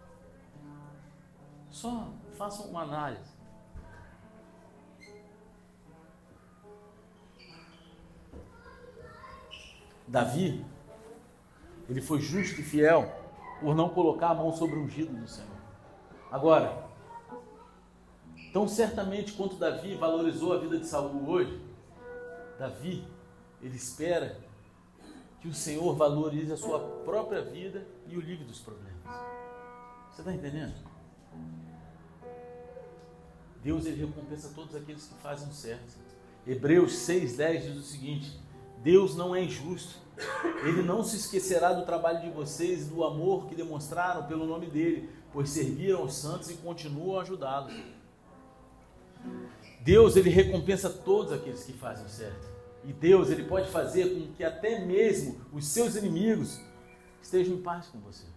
Só faça uma análise. Davi, ele foi justo e fiel por não colocar a mão sobre o ungido do Senhor. Agora, tão certamente quanto Davi valorizou a vida de Saul hoje, Davi, ele espera que o Senhor valorize a sua própria vida e o livre dos problemas. Você está entendendo? Deus, ele recompensa todos aqueles que fazem o certo. Hebreus seis, dez diz o seguinte: Deus não é injusto, Ele não se esquecerá do trabalho de vocês e do amor que demonstraram pelo nome dEle, pois serviram aos santos e continuam a ajudá-los. Deus, ele recompensa todos aqueles que fazem o certo. E Deus, ele pode fazer com que até mesmo os seus inimigos estejam em paz com você.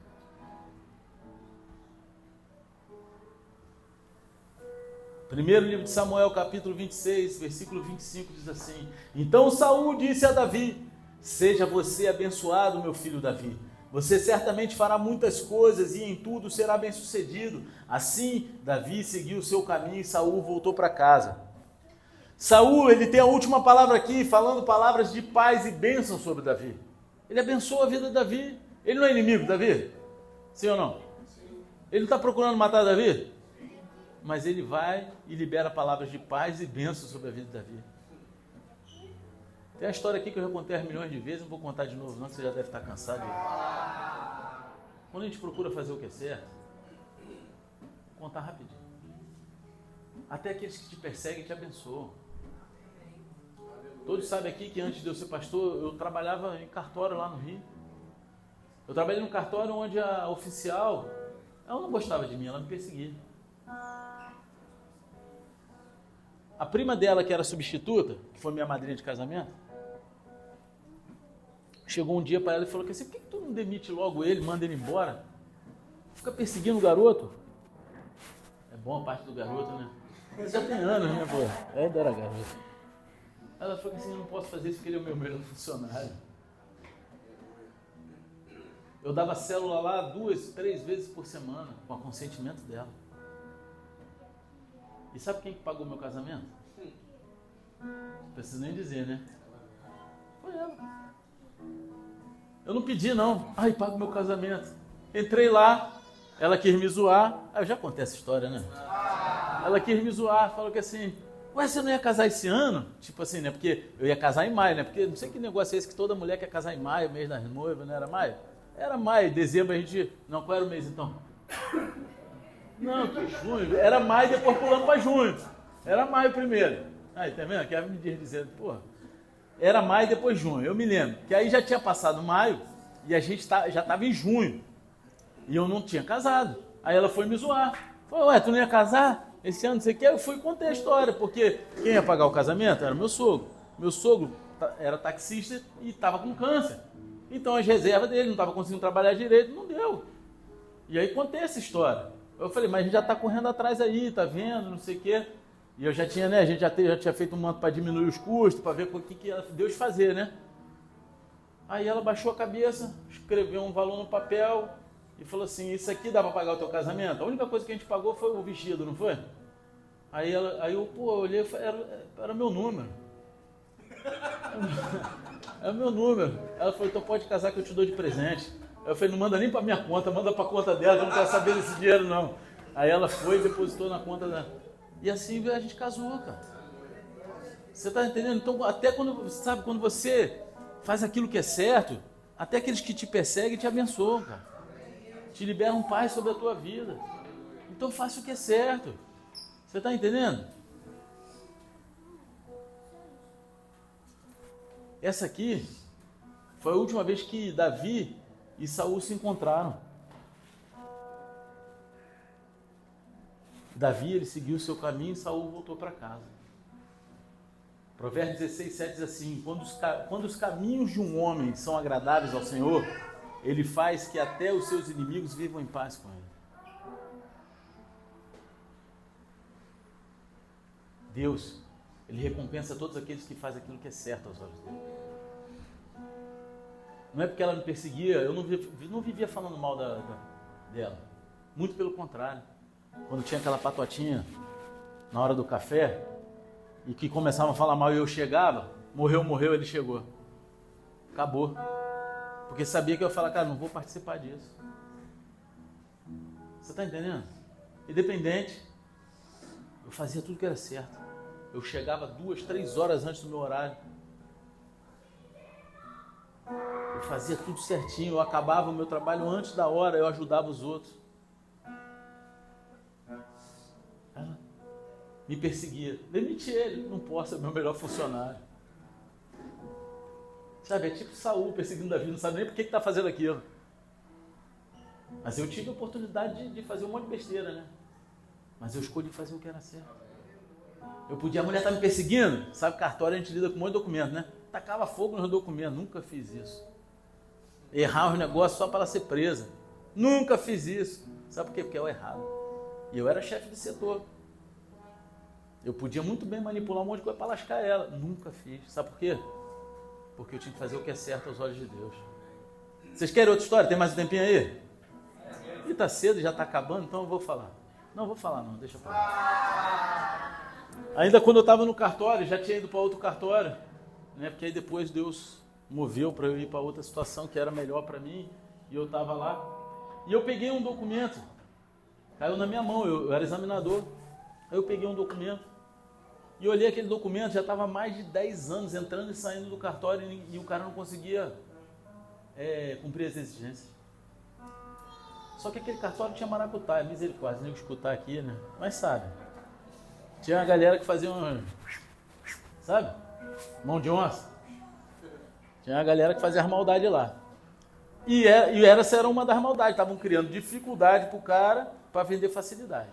Primeiro livro de Samuel, capítulo vinte e seis, versículo vinte e cinco, diz assim: então Saul disse a Davi: seja você abençoado, meu filho Davi. Você certamente fará muitas coisas e em tudo será bem-sucedido. Assim, Davi seguiu o seu caminho e Saul voltou para casa. Saul, ele tem a última palavra aqui, falando palavras de paz e bênção sobre Davi. Ele abençoa a vida de Davi. Ele não é inimigo de Davi? Sim ou não? Ele não está procurando matar Davi? Mas ele vai e libera palavras de paz e bênção sobre a vida de Davi. Tem a história aqui que eu já contei milhões de vezes, não vou contar de novo não, você já deve estar cansado. Quando a gente procura fazer o que é certo, vou contar rapidinho. Até aqueles que te perseguem te abençoam. Todos sabem aqui que antes de eu ser pastor, eu trabalhava em cartório lá no Rio. Eu trabalhei num cartório onde a oficial, ela não gostava de mim, ela me perseguia. A prima dela, que era substituta, que foi minha madrinha de casamento, chegou um dia para ela e falou assim: por que tu não demite logo ele, manda ele embora? Fica perseguindo o garoto. É bom a parte do garoto, né? Já tem anos, né, pô? É, ainda era garoto. Ela falou assim: eu não posso fazer isso porque ele é o meu melhor funcionário. Eu dava célula lá duas, três vezes por semana, com o consentimento dela. E sabe quem que pagou meu casamento? Não preciso nem dizer, né? Foi ela. Eu não pedi, não. Ai, paga o meu casamento. Entrei lá, ela quis me zoar. Ah, eu já contei essa história, né? Ela quis me zoar, falou que assim: ué, você não ia casar esse ano? Tipo assim, né? Porque eu ia casar em maio, né? Porque não sei que negócio é esse que toda mulher quer casar em maio, mês das noivas, não era maio? Era maio, dezembro a gente... Não, qual era o mês então? Não, que junho. Era maio, depois pulando para junho. Era maio primeiro. Aí, tá vendo? Que ela me diz dizendo, porra. Era maio, depois junho. Eu me lembro. Que aí já tinha passado maio e a gente tá, já estava em junho. E eu não tinha casado. Aí ela foi me zoar. Falou: ué, tu não ia casar esse ano, não sei o que? Eu fui e contei a história, porque quem ia pagar o casamento era meu sogro. Meu sogro era taxista e estava com câncer. Então as reservas dele, não estava conseguindo trabalhar direito, não deu. E aí contei essa história. Eu falei: mas a gente já está correndo atrás aí, tá vendo, não sei o quê. E eu já tinha, né, a gente já, te, já tinha feito um manto para diminuir os custos, para ver o que, que Deus fazer, né? Aí ela baixou a cabeça, escreveu um valor no papel e falou assim: isso aqui dá para pagar o teu casamento? A única coisa que a gente pagou foi o vestido, não foi? Aí, ela, aí eu, pô, eu olhei, era, era meu número. É o meu número. Ela falou, então pode casar que eu te dou de presente. Eu falei, não manda nem pra minha conta, manda pra conta dela, eu não quero saber desse dinheiro não. Aí ela foi e depositou na conta dela. E assim a gente casou, cara. Você tá entendendo? Então até quando, sabe, quando você faz aquilo que é certo, até aqueles que te perseguem te abençoam, cara. Te liberam paz sobre a tua vida. Então faça o que é certo. Você tá entendendo? Essa aqui foi a última vez que Davi e Saul se encontraram. Davi, ele seguiu o seu caminho e Saul voltou para casa. Provérbios dezesseis, sete diz assim, quando os, quando os caminhos de um homem são agradáveis ao Senhor, ele faz que até os seus inimigos vivam em paz com ele. Deus, ele recompensa todos aqueles que fazem aquilo que é certo aos olhos dele. Não é porque ela me perseguia, eu não vivia, não vivia falando mal da, da, dela. Muito pelo contrário. Quando tinha aquela patotinha na hora do café, e que começavam a falar mal e eu chegava, morreu, morreu, ele chegou. Acabou. Porque sabia que eu ia falar, cara, não vou participar disso. Você está entendendo? Independente, eu fazia tudo que era certo. Eu chegava duas, três horas antes do meu horário. Eu fazia tudo certinho, eu acabava o meu trabalho antes da hora, eu ajudava os outros. Ela me perseguia. Demiti ele, não posso, é meu melhor funcionário. Sabe, é tipo Saul perseguindo Davi, não sabe nem por que está fazendo aquilo. Mas eu tive a oportunidade de, de fazer um monte de besteira, né? Mas eu escolhi fazer o que era certo. Eu podia, a mulher está me perseguindo, sabe, cartório a gente lida com um monte de documento, né? Tacava fogo nos documentos, nunca fiz isso. Errar os negócios só para ela ser presa. Nunca fiz isso. Sabe por quê? Porque é o errado. E eu era chefe de setor. Eu podia muito bem manipular um monte de coisa para lascar ela. Nunca fiz. Sabe por quê? Porque eu tinha que fazer o que é certo aos olhos de Deus. Vocês querem outra história? Tem mais um tempinho aí? E tá cedo, já está acabando, então eu vou falar. Não, vou falar não, deixa eu falar. Ainda quando eu estava no cartório, já tinha ido para outro cartório, né? Porque aí depois Deus moveu para eu ir para outra situação que era melhor para mim, e eu estava lá. E eu peguei um documento, caiu na minha mão, eu, eu era examinador. Aí eu peguei um documento e olhei aquele documento, já estava mais de dez anos entrando e saindo do cartório e, e o cara não conseguia é, cumprir as exigências. Só que aquele cartório tinha maracutaia, misericórdia, nem escutar aqui, né? Mas sabe, tinha uma galera que fazia um, sabe, mão de onça. Tinha uma galera que fazia as maldades lá. E, é, e essa era uma das maldades, estavam criando dificuldade para o cara para vender facilidade.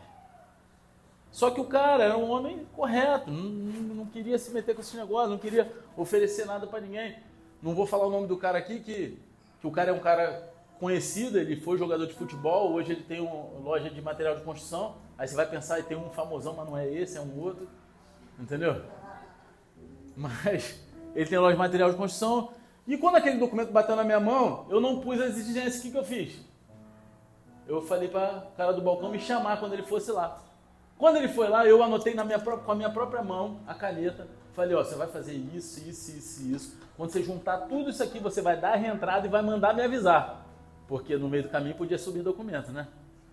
Só que o cara era um homem correto, não, não queria se meter com esse negócio, não queria oferecer nada para ninguém. Não vou falar o nome do cara aqui, que, que o cara é um cara conhecido, ele foi jogador de futebol, hoje ele tem uma loja de material de construção, aí você vai pensar, tem um famosão, mas não é esse, é um outro, entendeu? Mas ele tem loja de material de construção, e quando aquele documento bateu na minha mão, eu não pus as exigências, o que, que eu fiz? Eu falei para o cara do balcão me chamar quando ele fosse lá. Quando ele foi lá, eu anotei na minha própria, com a minha própria mão, a caneta, falei, ó, você vai fazer isso, isso, isso e isso. Quando você juntar tudo isso aqui, você vai dar a reentrada e vai mandar me avisar. Porque no meio do caminho podia subir documento, né?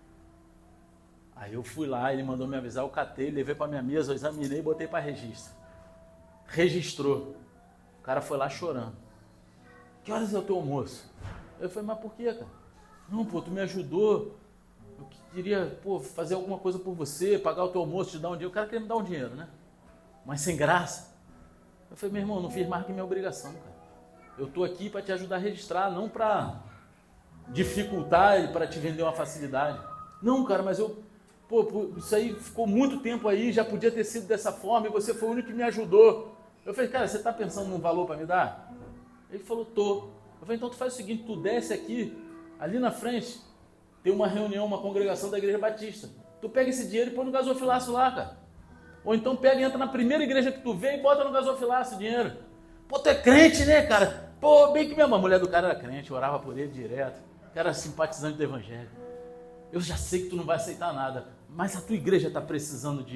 Aí eu fui lá, ele mandou me avisar, eu catei, levei para minha mesa, eu examinei e botei para registro. Registrou. O cara foi lá chorando. Que horas é o teu almoço? Eu falei, mas por quê, cara? Não, pô, tu me ajudou. Eu queria, pô, fazer alguma coisa por você, pagar o teu almoço, te dar um dinheiro. O cara queria me dar um dinheiro, né? Mas sem graça. Eu falei, meu irmão, não fiz mais que minha obrigação, cara. Eu tô aqui para te ajudar a registrar, não para dificultar e para te vender uma facilidade. Não, cara, mas eu, pô, isso aí ficou muito tempo aí, já podia ter sido dessa forma e você foi o único que me ajudou. Eu falei, cara, você tá pensando num valor para me dar? Ele falou, tô. Eu falei, então tu faz o seguinte, tu desce aqui, ali na frente, tem uma reunião, uma congregação da Igreja Batista. Tu pega esse dinheiro e põe no gasofilaço lá, cara. Ou então pega e entra na primeira igreja que tu vê e bota no gasofilaço o dinheiro. Pô, tu é crente, né, cara? Pô, bem que minha mulher do cara era crente, eu orava por ele direto. Era simpatizante do evangelho. Eu já sei que tu não vai aceitar nada, mas a tua igreja está precisando de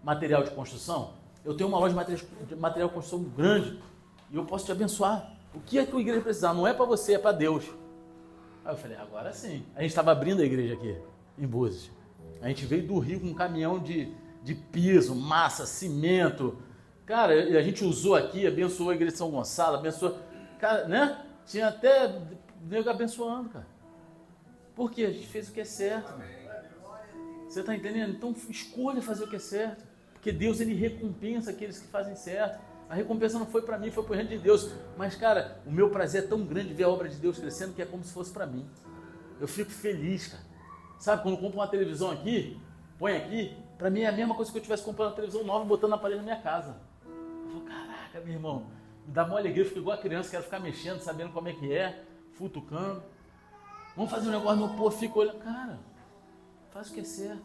material de construção? Eu tenho uma loja de material de, material de construção grande e eu posso te abençoar. O que é que a igreja precisar? Não é para você, é para Deus. Aí eu falei, agora sim. A gente estava abrindo a igreja aqui, em Búzios. A gente veio do Rio com um caminhão de, de piso, massa, cimento. Cara, a gente usou aqui, abençoou a igreja de São Gonçalo, abençoou... Cara, né? Tinha até nego abençoando, cara. Por quê? A gente fez o que é certo. Você está entendendo? Então escolha fazer o que é certo. Porque Deus, ele recompensa aqueles que fazem certo. A recompensa não foi para mim, foi para o reino de Deus. Mas, cara, o meu prazer é tão grande ver a obra de Deus crescendo que é como se fosse para mim. Eu fico feliz, cara. Sabe, quando eu compro uma televisão aqui, põe aqui, para mim é a mesma coisa que eu estivesse comprando uma televisão nova e botando na parede na minha casa. Eu falo, caraca, meu irmão, me dá uma alegria, eu fico igual a criança, quero ficar mexendo, sabendo como é que é, futucando. Vamos fazer um negócio, meu povo fica olhando. Cara, faz o que é certo.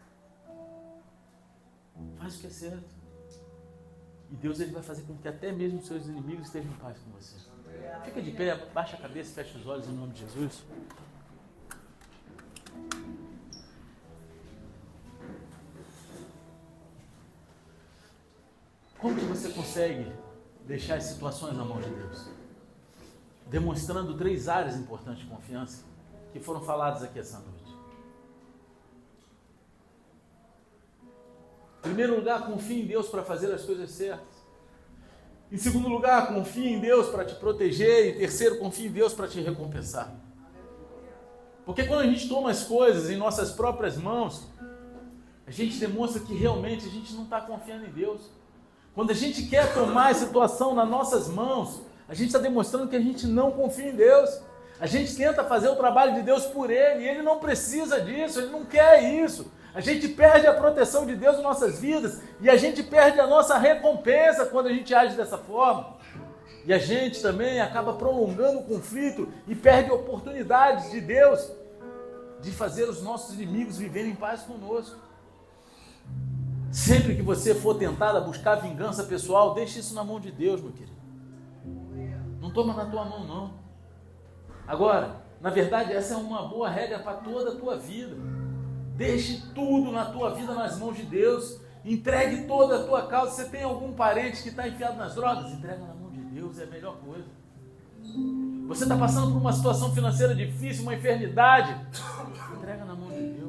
Faz o que é certo. E Deus, ele vai fazer com que até mesmo os seus inimigos estejam em paz com você. Fica de pé, baixa a cabeça, fecha os olhos em nome de Jesus. Como que você consegue deixar as situações na mão de Deus? Demonstrando três áreas importantes de confiança que foram faladas aqui essa noite. Em primeiro lugar, confie em Deus para fazer as coisas certas. Em segundo lugar, confie em Deus para te proteger. E terceiro, confie em Deus para te recompensar. Porque quando a gente toma as coisas em nossas próprias mãos, a gente demonstra que realmente a gente não está confiando em Deus. Quando a gente quer tomar a situação nas nossas mãos, a gente está demonstrando que a gente não confia em Deus. A gente tenta fazer o trabalho de Deus por Ele, e Ele não precisa disso, Ele não quer isso. A gente perde a proteção de Deus em nossas vidas, e a gente perde a nossa recompensa quando a gente age dessa forma. E a gente também acaba prolongando o conflito e perde oportunidades de Deus de fazer os nossos inimigos viverem em paz conosco. Sempre que você for tentado a buscar vingança pessoal, deixe isso na mão de Deus, meu querido. Não toma na tua mão, não. Agora, na verdade, essa é uma boa regra para toda a tua vida. Deixe tudo na tua vida nas mãos de Deus. Entregue toda a tua causa. Você tem algum parente que está enfiado nas drogas? Entrega na mão de Deus, é a melhor coisa. Você está passando por uma situação financeira difícil, uma enfermidade? Entrega na mão de Deus.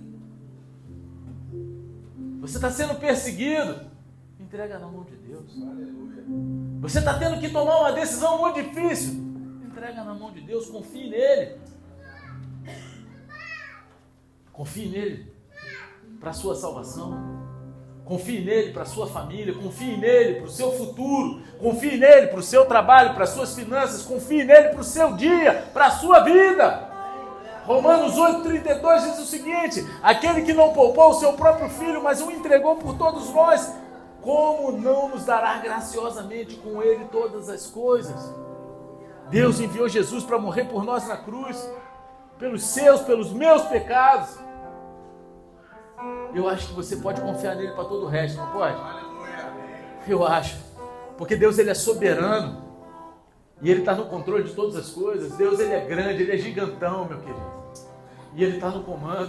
Você está sendo perseguido? Entrega na mão de Deus. Você está tendo que tomar uma decisão muito difícil? Entrega na mão de Deus, confie nele. Confie nele para a sua salvação. Confie nele para a sua família. Confie nele para o seu futuro. Confie nele para o seu trabalho, para as suas finanças. Confie nele para o seu dia, para a sua vida. Romanos oito, trinta e dois diz o seguinte: aquele que não poupou o seu próprio filho, mas o entregou por todos nós, como não nos dará graciosamente com ele todas as coisas? Deus enviou Jesus para morrer por nós na cruz, pelos seus, pelos meus pecados. Eu acho que você pode confiar nele para todo o resto, não pode? Eu acho, porque Deus, ele é soberano e ele está no controle de todas as coisas. Deus, ele é grande, ele é gigantão, meu querido, e ele está no comando.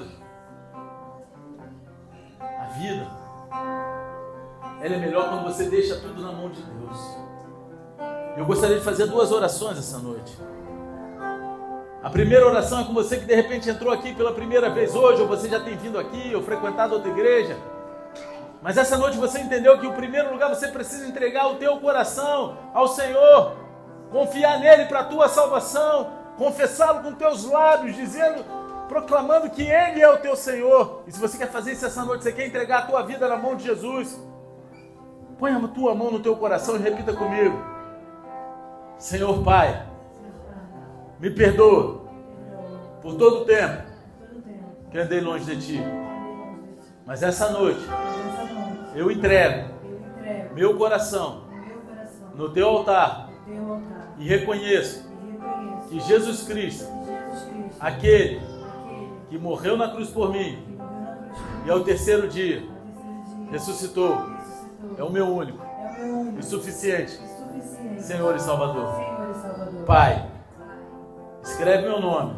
A vida, ela é melhor quando você deixa tudo na mão de Deus. Eu gostaria de fazer duas orações essa noite. A primeira oração é com você que de repente entrou aqui pela primeira vez hoje, ou você já tem vindo aqui, ou frequentado outra igreja. Mas essa noite você entendeu que, em primeiro lugar, você precisa entregar o teu coração ao Senhor, confiar nele para a tua salvação, confessá-lo com teus lábios, dizendo, proclamando que ele é o teu Senhor. E se você quer fazer isso essa noite, você quer entregar a tua vida na mão de Jesus, põe a tua mão no teu coração e repita comigo: Senhor Pai, me perdoa por todo o tempo que andei longe de Ti. Mas essa noite eu entrego meu coração no Teu altar e reconheço que Jesus Cristo, aquele que morreu na cruz por mim e ao terceiro dia ressuscitou, é o meu único e suficiente Senhor e Salvador. Pai, escreve meu nome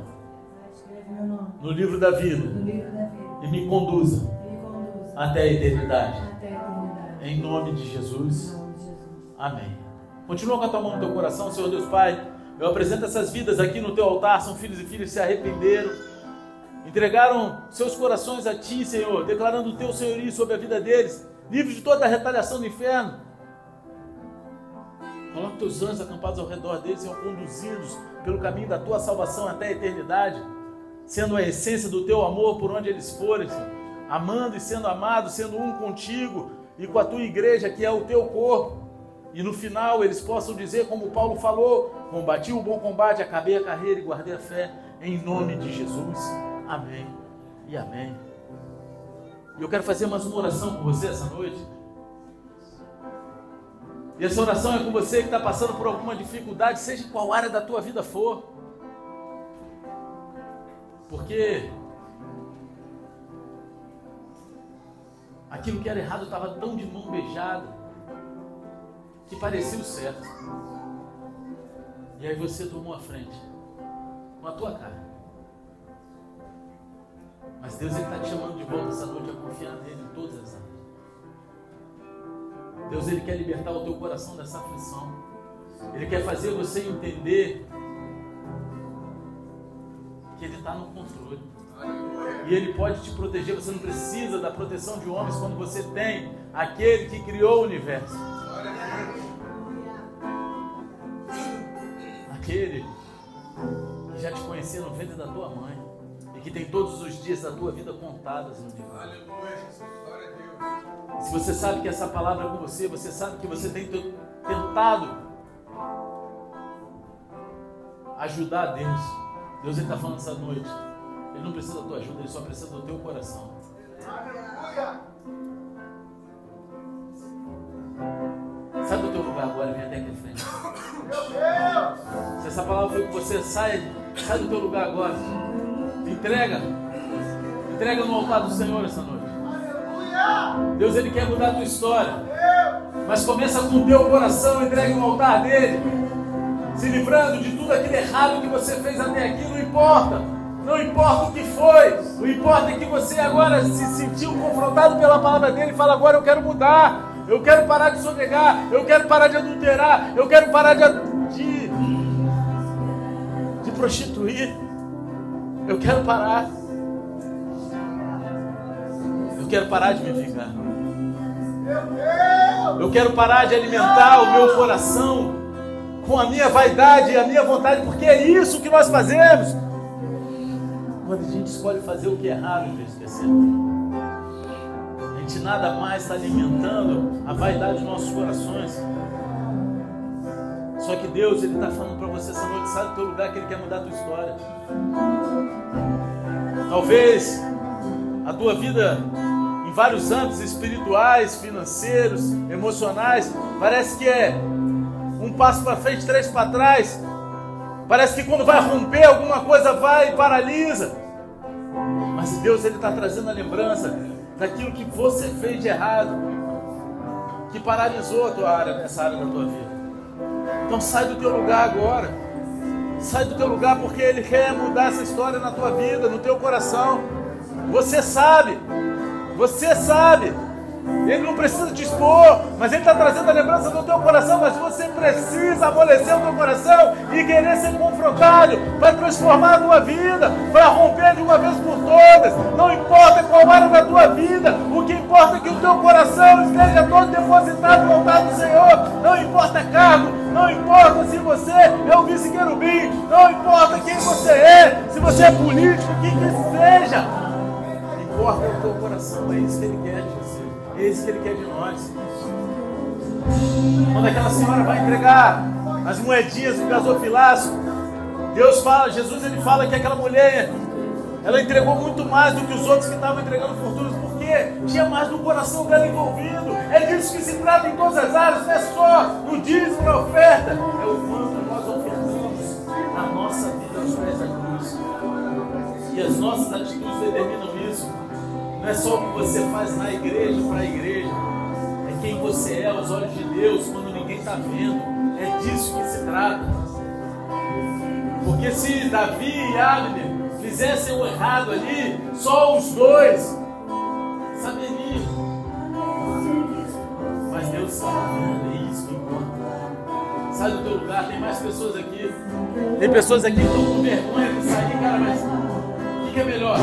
no livro da vida e me conduza até a eternidade. Em nome de Jesus. Amém. Continua com a tua mão no teu coração, Senhor Deus Pai. Eu apresento essas vidas aqui no teu altar. São filhos e filhas que se arrependeram, entregaram seus corações a Ti, Senhor, declarando o Teu senhorio sobre a vida deles, livres de toda a retaliação do inferno. Coloca Teus anjos acampados ao redor deles, Senhor, conduzidos pelo caminho da Tua salvação até a eternidade, sendo a essência do Teu amor por onde eles forem, Senhor, amando e sendo amados, sendo um contigo e com a Tua igreja, que é o Teu corpo. E no final eles possam dizer, como Paulo falou: combati o bom combate, acabei a carreira e guardei a fé, em nome de Jesus. Amém e amém. E eu quero fazer mais uma oração com você essa noite. E essa oração é com você que está passando por alguma dificuldade, seja em qual área da tua vida for. Porque aquilo que era errado estava tão de mão beijada que parecia o certo. E aí você tomou a frente com a tua cara. Mas Deus está te chamando de volta essa noite a confiar nele em todas as áreas. Deus, Ele quer libertar o teu coração dessa aflição. Ele quer fazer você entender que Ele está no controle. E Ele pode te proteger. Você não precisa da proteção de homens quando você tem aquele que criou o universo. Aquele que já te conhecia no ventre da tua mãe e que tem todos os dias da tua vida contados no universo. Se você sabe que essa palavra é com você, você sabe que você tem tentado ajudar a Deus. Deus está falando essa noite. Ele não precisa da tua ajuda, Ele só precisa do teu coração. Sai do teu lugar agora e vem até aqui à frente. Se essa palavra foi com você, sai, sai do teu lugar agora. Entrega. Entrega no altar do Senhor essa noite. Deus, Ele quer mudar a tua história. Mas começa com o teu coração, entregue no altar dele. Se livrando de tudo aquilo errado que você fez até aqui, não importa. Não importa o que foi. O importa é que você agora se sentiu confrontado pela palavra dele e fala: agora eu quero mudar. Eu quero parar de sonegar. Eu quero parar de adulterar. Eu quero parar de, de, de prostituir. Eu quero parar. Eu quero parar de me vingar. Eu quero parar de alimentar o meu coração com a minha vaidade e a minha vontade, porque é isso que nós fazemos quando a gente escolhe fazer o que é errado em vez de esquecer. A gente nada mais está alimentando a vaidade dos nossos corações. Só que Deus, Ele está falando para você essa noite: sai do teu lugar, que Ele quer mudar a tua história. Talvez a tua vida em vários âmbitos espirituais, financeiros, emocionais, parece que é um passo para frente, três para trás. Parece que quando vai romper alguma coisa vai e paralisa. Mas Deus, Ele está trazendo a lembrança daquilo que você fez de errado, que paralisou a tua área, nessa área da tua vida. Então sai do teu lugar agora. Sai do teu lugar, porque Ele quer mudar essa história na tua vida, no teu coração. Você sabe. Você sabe. Ele não precisa te expor, mas Ele está trazendo a lembrança do teu coração. Mas você precisa amolecer o teu coração e querer ser confrontado para transformar a tua vida, para romper de uma vez por todas. Não importa qual área da tua vida, o que importa é que o teu coração esteja todo depositado no altar do Senhor. Não importa cargo, não importa se você é o vice-querubim, não importa quem você é, se você é político, o que que seja. Importa o teu coração, é isso que Ele quer de você. É isso que Ele quer de nós. Quando aquela senhora vai entregar as moedinhas do gasofilaço, Deus fala, Jesus Ele fala que aquela mulher, ela entregou muito mais do que os outros que estavam entregando fortunas, porque tinha mais no coração dela envolvido. É disso que se trata em todas as áreas, não é só no dízimo, na oferta, é o quanto nós ofertamos a nossa vida aos pés da cruz. E as nossas atitudes determinam isso. Não é só o que você faz na igreja para a igreja, é quem você é aos olhos de Deus quando ninguém está vendo. É disso que se trata. Porque se Davi e Abner fizessem o errado ali, só os dois saberiam. posição. É isso que importa. Sai do teu lugar, tem mais pessoas aqui. Tem pessoas aqui que estão com vergonha de sair, cara, mas o que, que é melhor?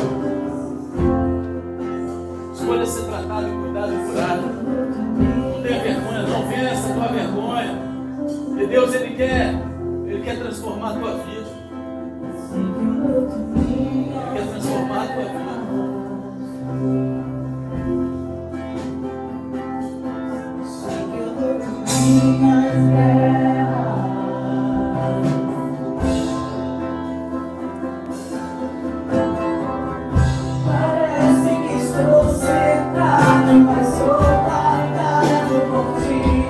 Escolha ser tratado, cuidado e curado. Não tenha vergonha, não vença a tua vergonha. E Deus, Ele quer, Ele quer transformar a tua vida. Ele quer transformar a tua vida. Parece que estou cercado, mas sou guardado por ti.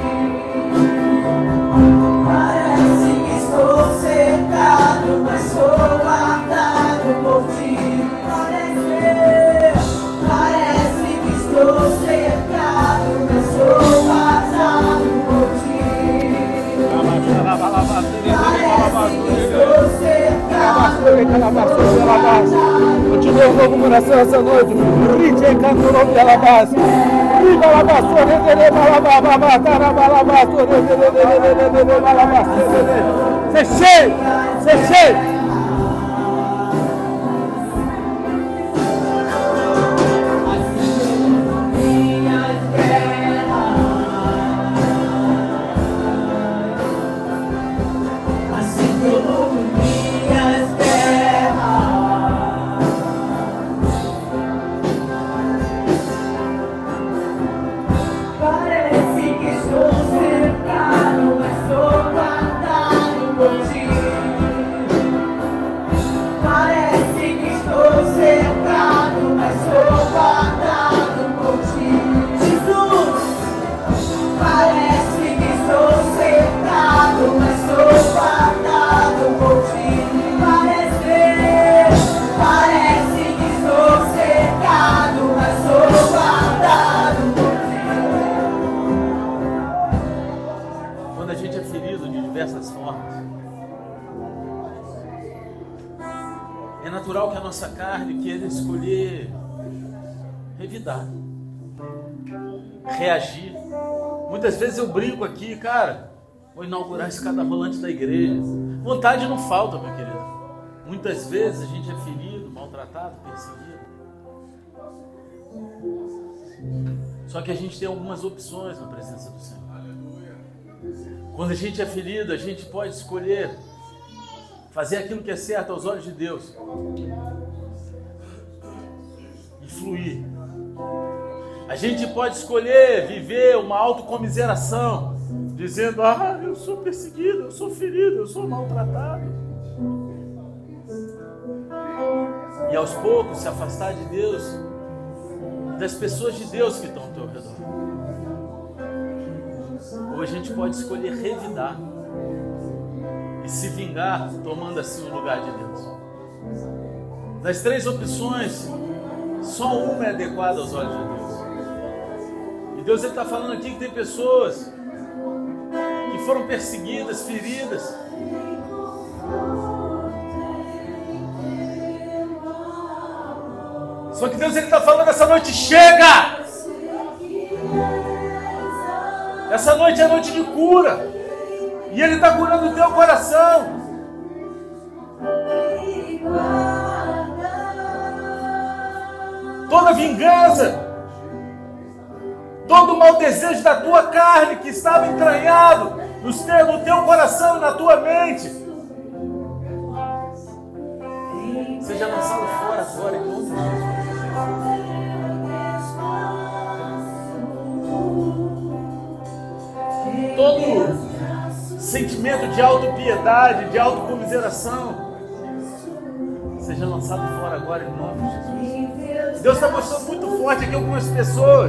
Parece que estou cercado, mas sou guardado por ti. Parece, parece que estou cercado, mas sou guardado por ti. Parece que estou cercado, eu te dou um novo coração essa noite. Rite canto o nome dela base. Viva la vassoura, ele balababa, tarabala, você cheio, você cheio. Nossa carne queira escolher revidar, reagir. Muitas vezes eu brinco aqui, cara, vou inaugurar a escada rolante da igreja. Vontade não falta, meu querido. Muitas vezes a gente é ferido, maltratado, perseguido. Só que a gente tem algumas opções na presença do Senhor. Quando a gente é ferido, a gente pode escolher fazer aquilo que é certo aos olhos de Deus e fluir. A gente pode escolher viver uma autocomiseração, dizendo: ah, eu sou perseguido, eu sou ferido, eu sou maltratado. E aos poucos se afastar de Deus e das pessoas de Deus que estão ao teu redor. Ou a gente pode escolher revidar e se vingar, tomando assim o lugar de Deus. Das três opções, só uma é adequada aos olhos de Deus. E Deus está falando aqui que tem pessoas que foram perseguidas, feridas. Só que Deus está falando essa noite: chega! Essa noite é noite de cura. E Ele está curando o teu coração. Toda vingança, todo mau desejo da tua carne que estava entranhado no teu coração e na tua mente, seja lançado fora agora, em nome de Jesus. Todo sentimento de autopiedade, de autocomiseração, seja lançado fora agora, em nome de Jesus. Deus está mostrando muito forte aqui algumas pessoas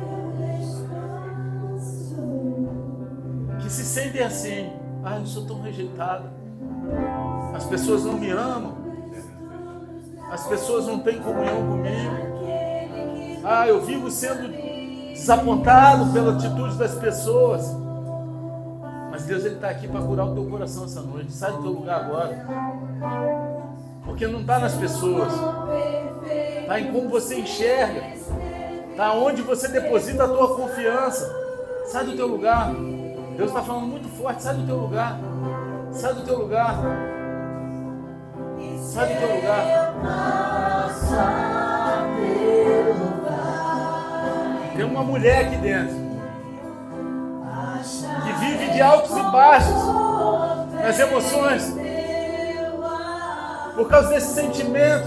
que se sentem assim: ah, eu sou tão rejeitado, as pessoas não me amam, as pessoas não têm comunhão comigo, ah, eu vivo sendo desapontado pela atitude das pessoas. Mas Deus, Ele está aqui para curar o teu coração essa noite. Sai do teu lugar agora, porque não está nas pessoas, está em como você enxerga, está onde você deposita a tua confiança. Sai do teu lugar. Deus está falando muito forte. Sai do teu lugar. Sai do teu lugar. Sai do teu lugar. Tem uma mulher aqui dentro que vive de altos e baixos nas emoções, por causa desse sentimento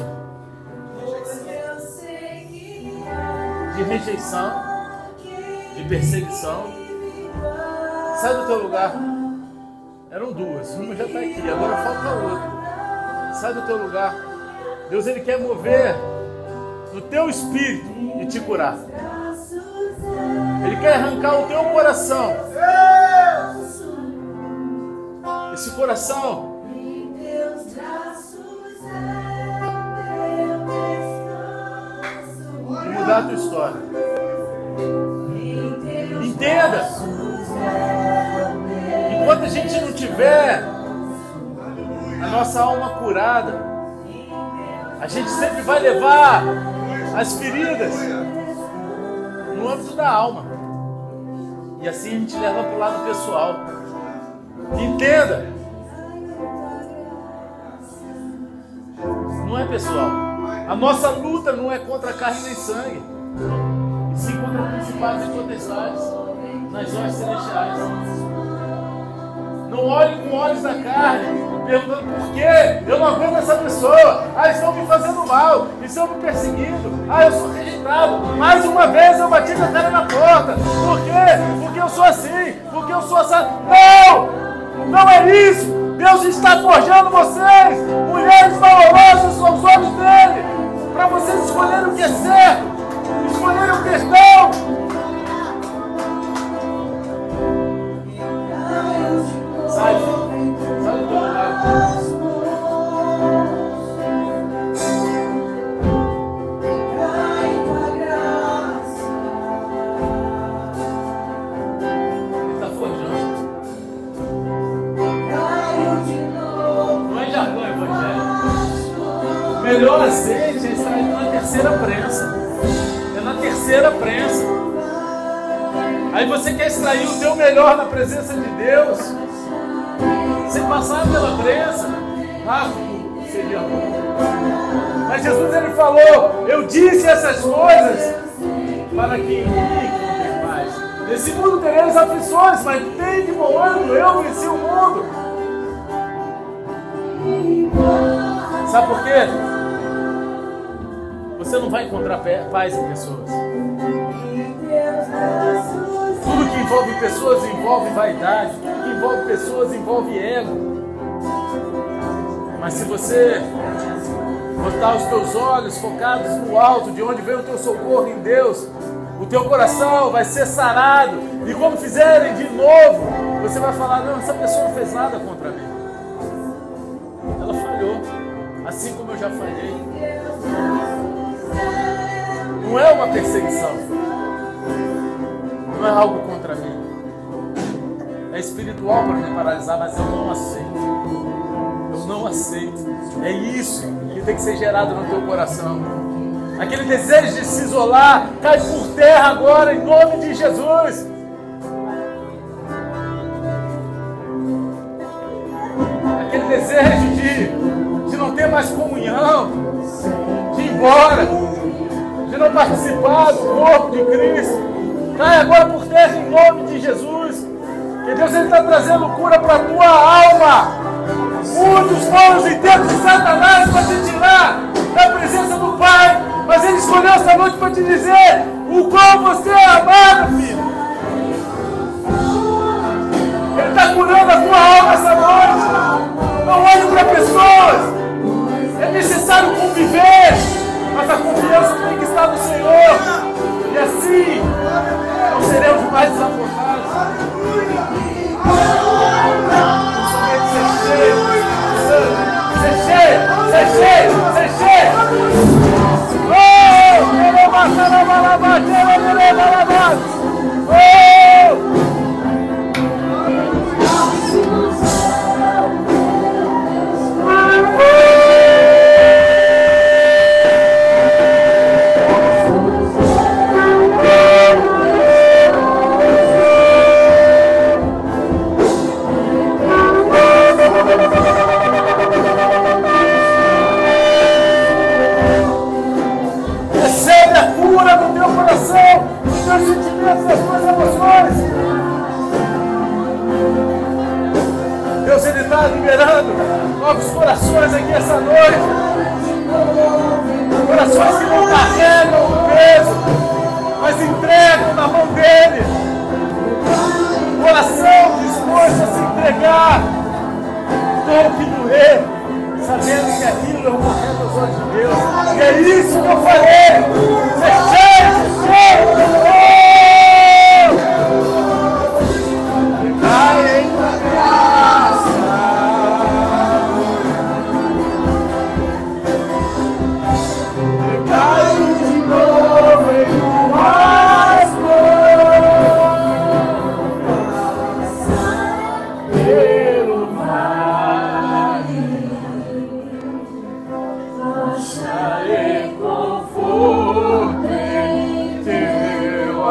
de rejeição, de perseguição. Sai do teu lugar. Eram duas, uma já está aqui, agora falta outra. Sai do teu lugar. Deus, Ele quer mover no teu espírito e te curar. Ele quer arrancar o teu coração. Esse coração e mudar a tua história. Entenda. Enquanto a gente não tiver a nossa alma curada, a gente sempre vai levar as feridas no âmbito da alma. E assim a gente leva para o lado pessoal. Entenda. Não é pessoal. A nossa luta não é contra carne nem sangue, e sim contra principados e potestades nas horas celestiais. Não olhe com olhos da carne, perguntando por quê? Eu não aguento essa pessoa. Ah, estão me fazendo mal, estão me perseguindo. Ah, eu sou rejeitado. Mais uma vez eu bati a cara na porta. Por quê? Porque eu sou assim, porque eu sou assim. Não! Não é isso! Deus está forjando vocês, mulheres valorosas aos olhos dele, para vocês escolherem o que é certo, escolherem o perdão. Sai, sai do teu lugar. Ele está forjando. Não é jargão evangélico. Melhor azeite é extraído na terceira prensa. É na terceira prensa. Aí você quer extrair o teu melhor na presença de Deus, sem passar pela prensa, rápido seria bom. Mas Jesus, ele falou: eu disse essas coisas para que em mim não tem paz. Nesse mundo tereis aflições, mas tem de bom ânimo, eu venci o mundo. Sabe por quê? Você não vai encontrar paz em pessoas. Tudo que envolve pessoas envolve vaidade. Tudo que envolve pessoas envolve ego. Mas se você botar os teus olhos focados no alto, de onde vem o teu socorro em Deus, o teu coração vai ser sarado. E quando fizerem de novo, você vai falar: não, essa pessoa não fez nada contra mim. Ela falhou, assim como eu já falhei. Não é uma perseguição. Não é algo contra mim. É espiritual para me paralisar, mas eu não aceito. Eu não aceito. É isso que tem que ser gerado no teu coração. Aquele desejo de se isolar cai por terra agora, em nome de Jesus. Aquele desejo de, de não ter mais comunhão, de ir embora, de não participar do corpo de Cristo, cai agora por terra em nome de Jesus. Que Deus está trazendo cura para a tua alma. Muitos foram os intentos de Satanás para te tirar da presença do Pai, mas Ele escolheu esta noite para te dizer o qual você é amado, filho. Ele está curando a tua alma essa noite. Não olhe para pessoas. É necessário conviver, mas a confiança tem que estar no Senhor. E assim não seremos mais desapontados. Somente ser cheio, ser cheio, ser cheio, ser cheio. Oh! Quero matar a balabá, quero ver a balabá. Oh! está liberando novos corações aqui essa noite. Corações que não carregam o peso, mas entregam na mão dele. Coração disposto a se entregar, dor que doer, sabendo que aquilo é o correto aos olhos de Deus. E é isso que eu falei. Ser cheio, ser cheio. Oh! Cai em tua graça. Cai de novo em mais pelo vale. Acharei conforto em teu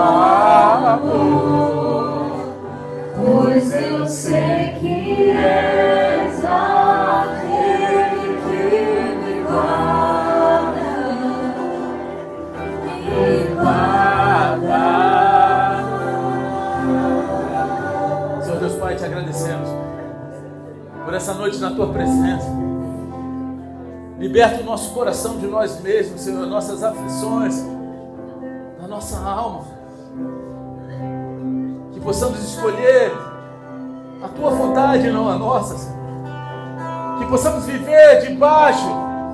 amor, pois eu sei que és aquele que me guarda, me guarda. Senhor Deus Pai, te agradecemos por essa noite na tua presença. Liberta o nosso coração de nós mesmos, Senhor, nossas aflições, da nossa alma. Que possamos escolher a tua vontade e não a nossa, Senhor. Que possamos viver debaixo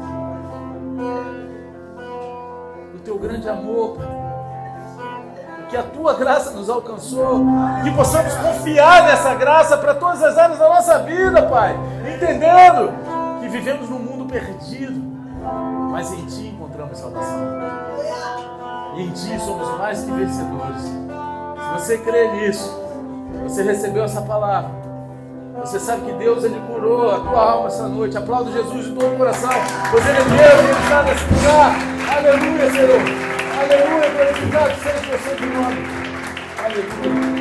do teu grande amor, Pai. Que a tua graça nos alcançou. Que possamos confiar nessa graça para todas as áreas da nossa vida, Pai. Entendendo que vivemos num mundo perdido, mas em Ti encontramos salvação. E em Ti somos mais que vencedores. Se você crê nisso, você recebeu essa palavra, você sabe que Deus, Ele curou a tua alma essa noite. Aplauda Jesus de todo o coração, pois Ele é Deus, Ele está nesse lugar. Aleluia, Senhor. Aleluia, glorificado seja o teu santo nome. Aleluia.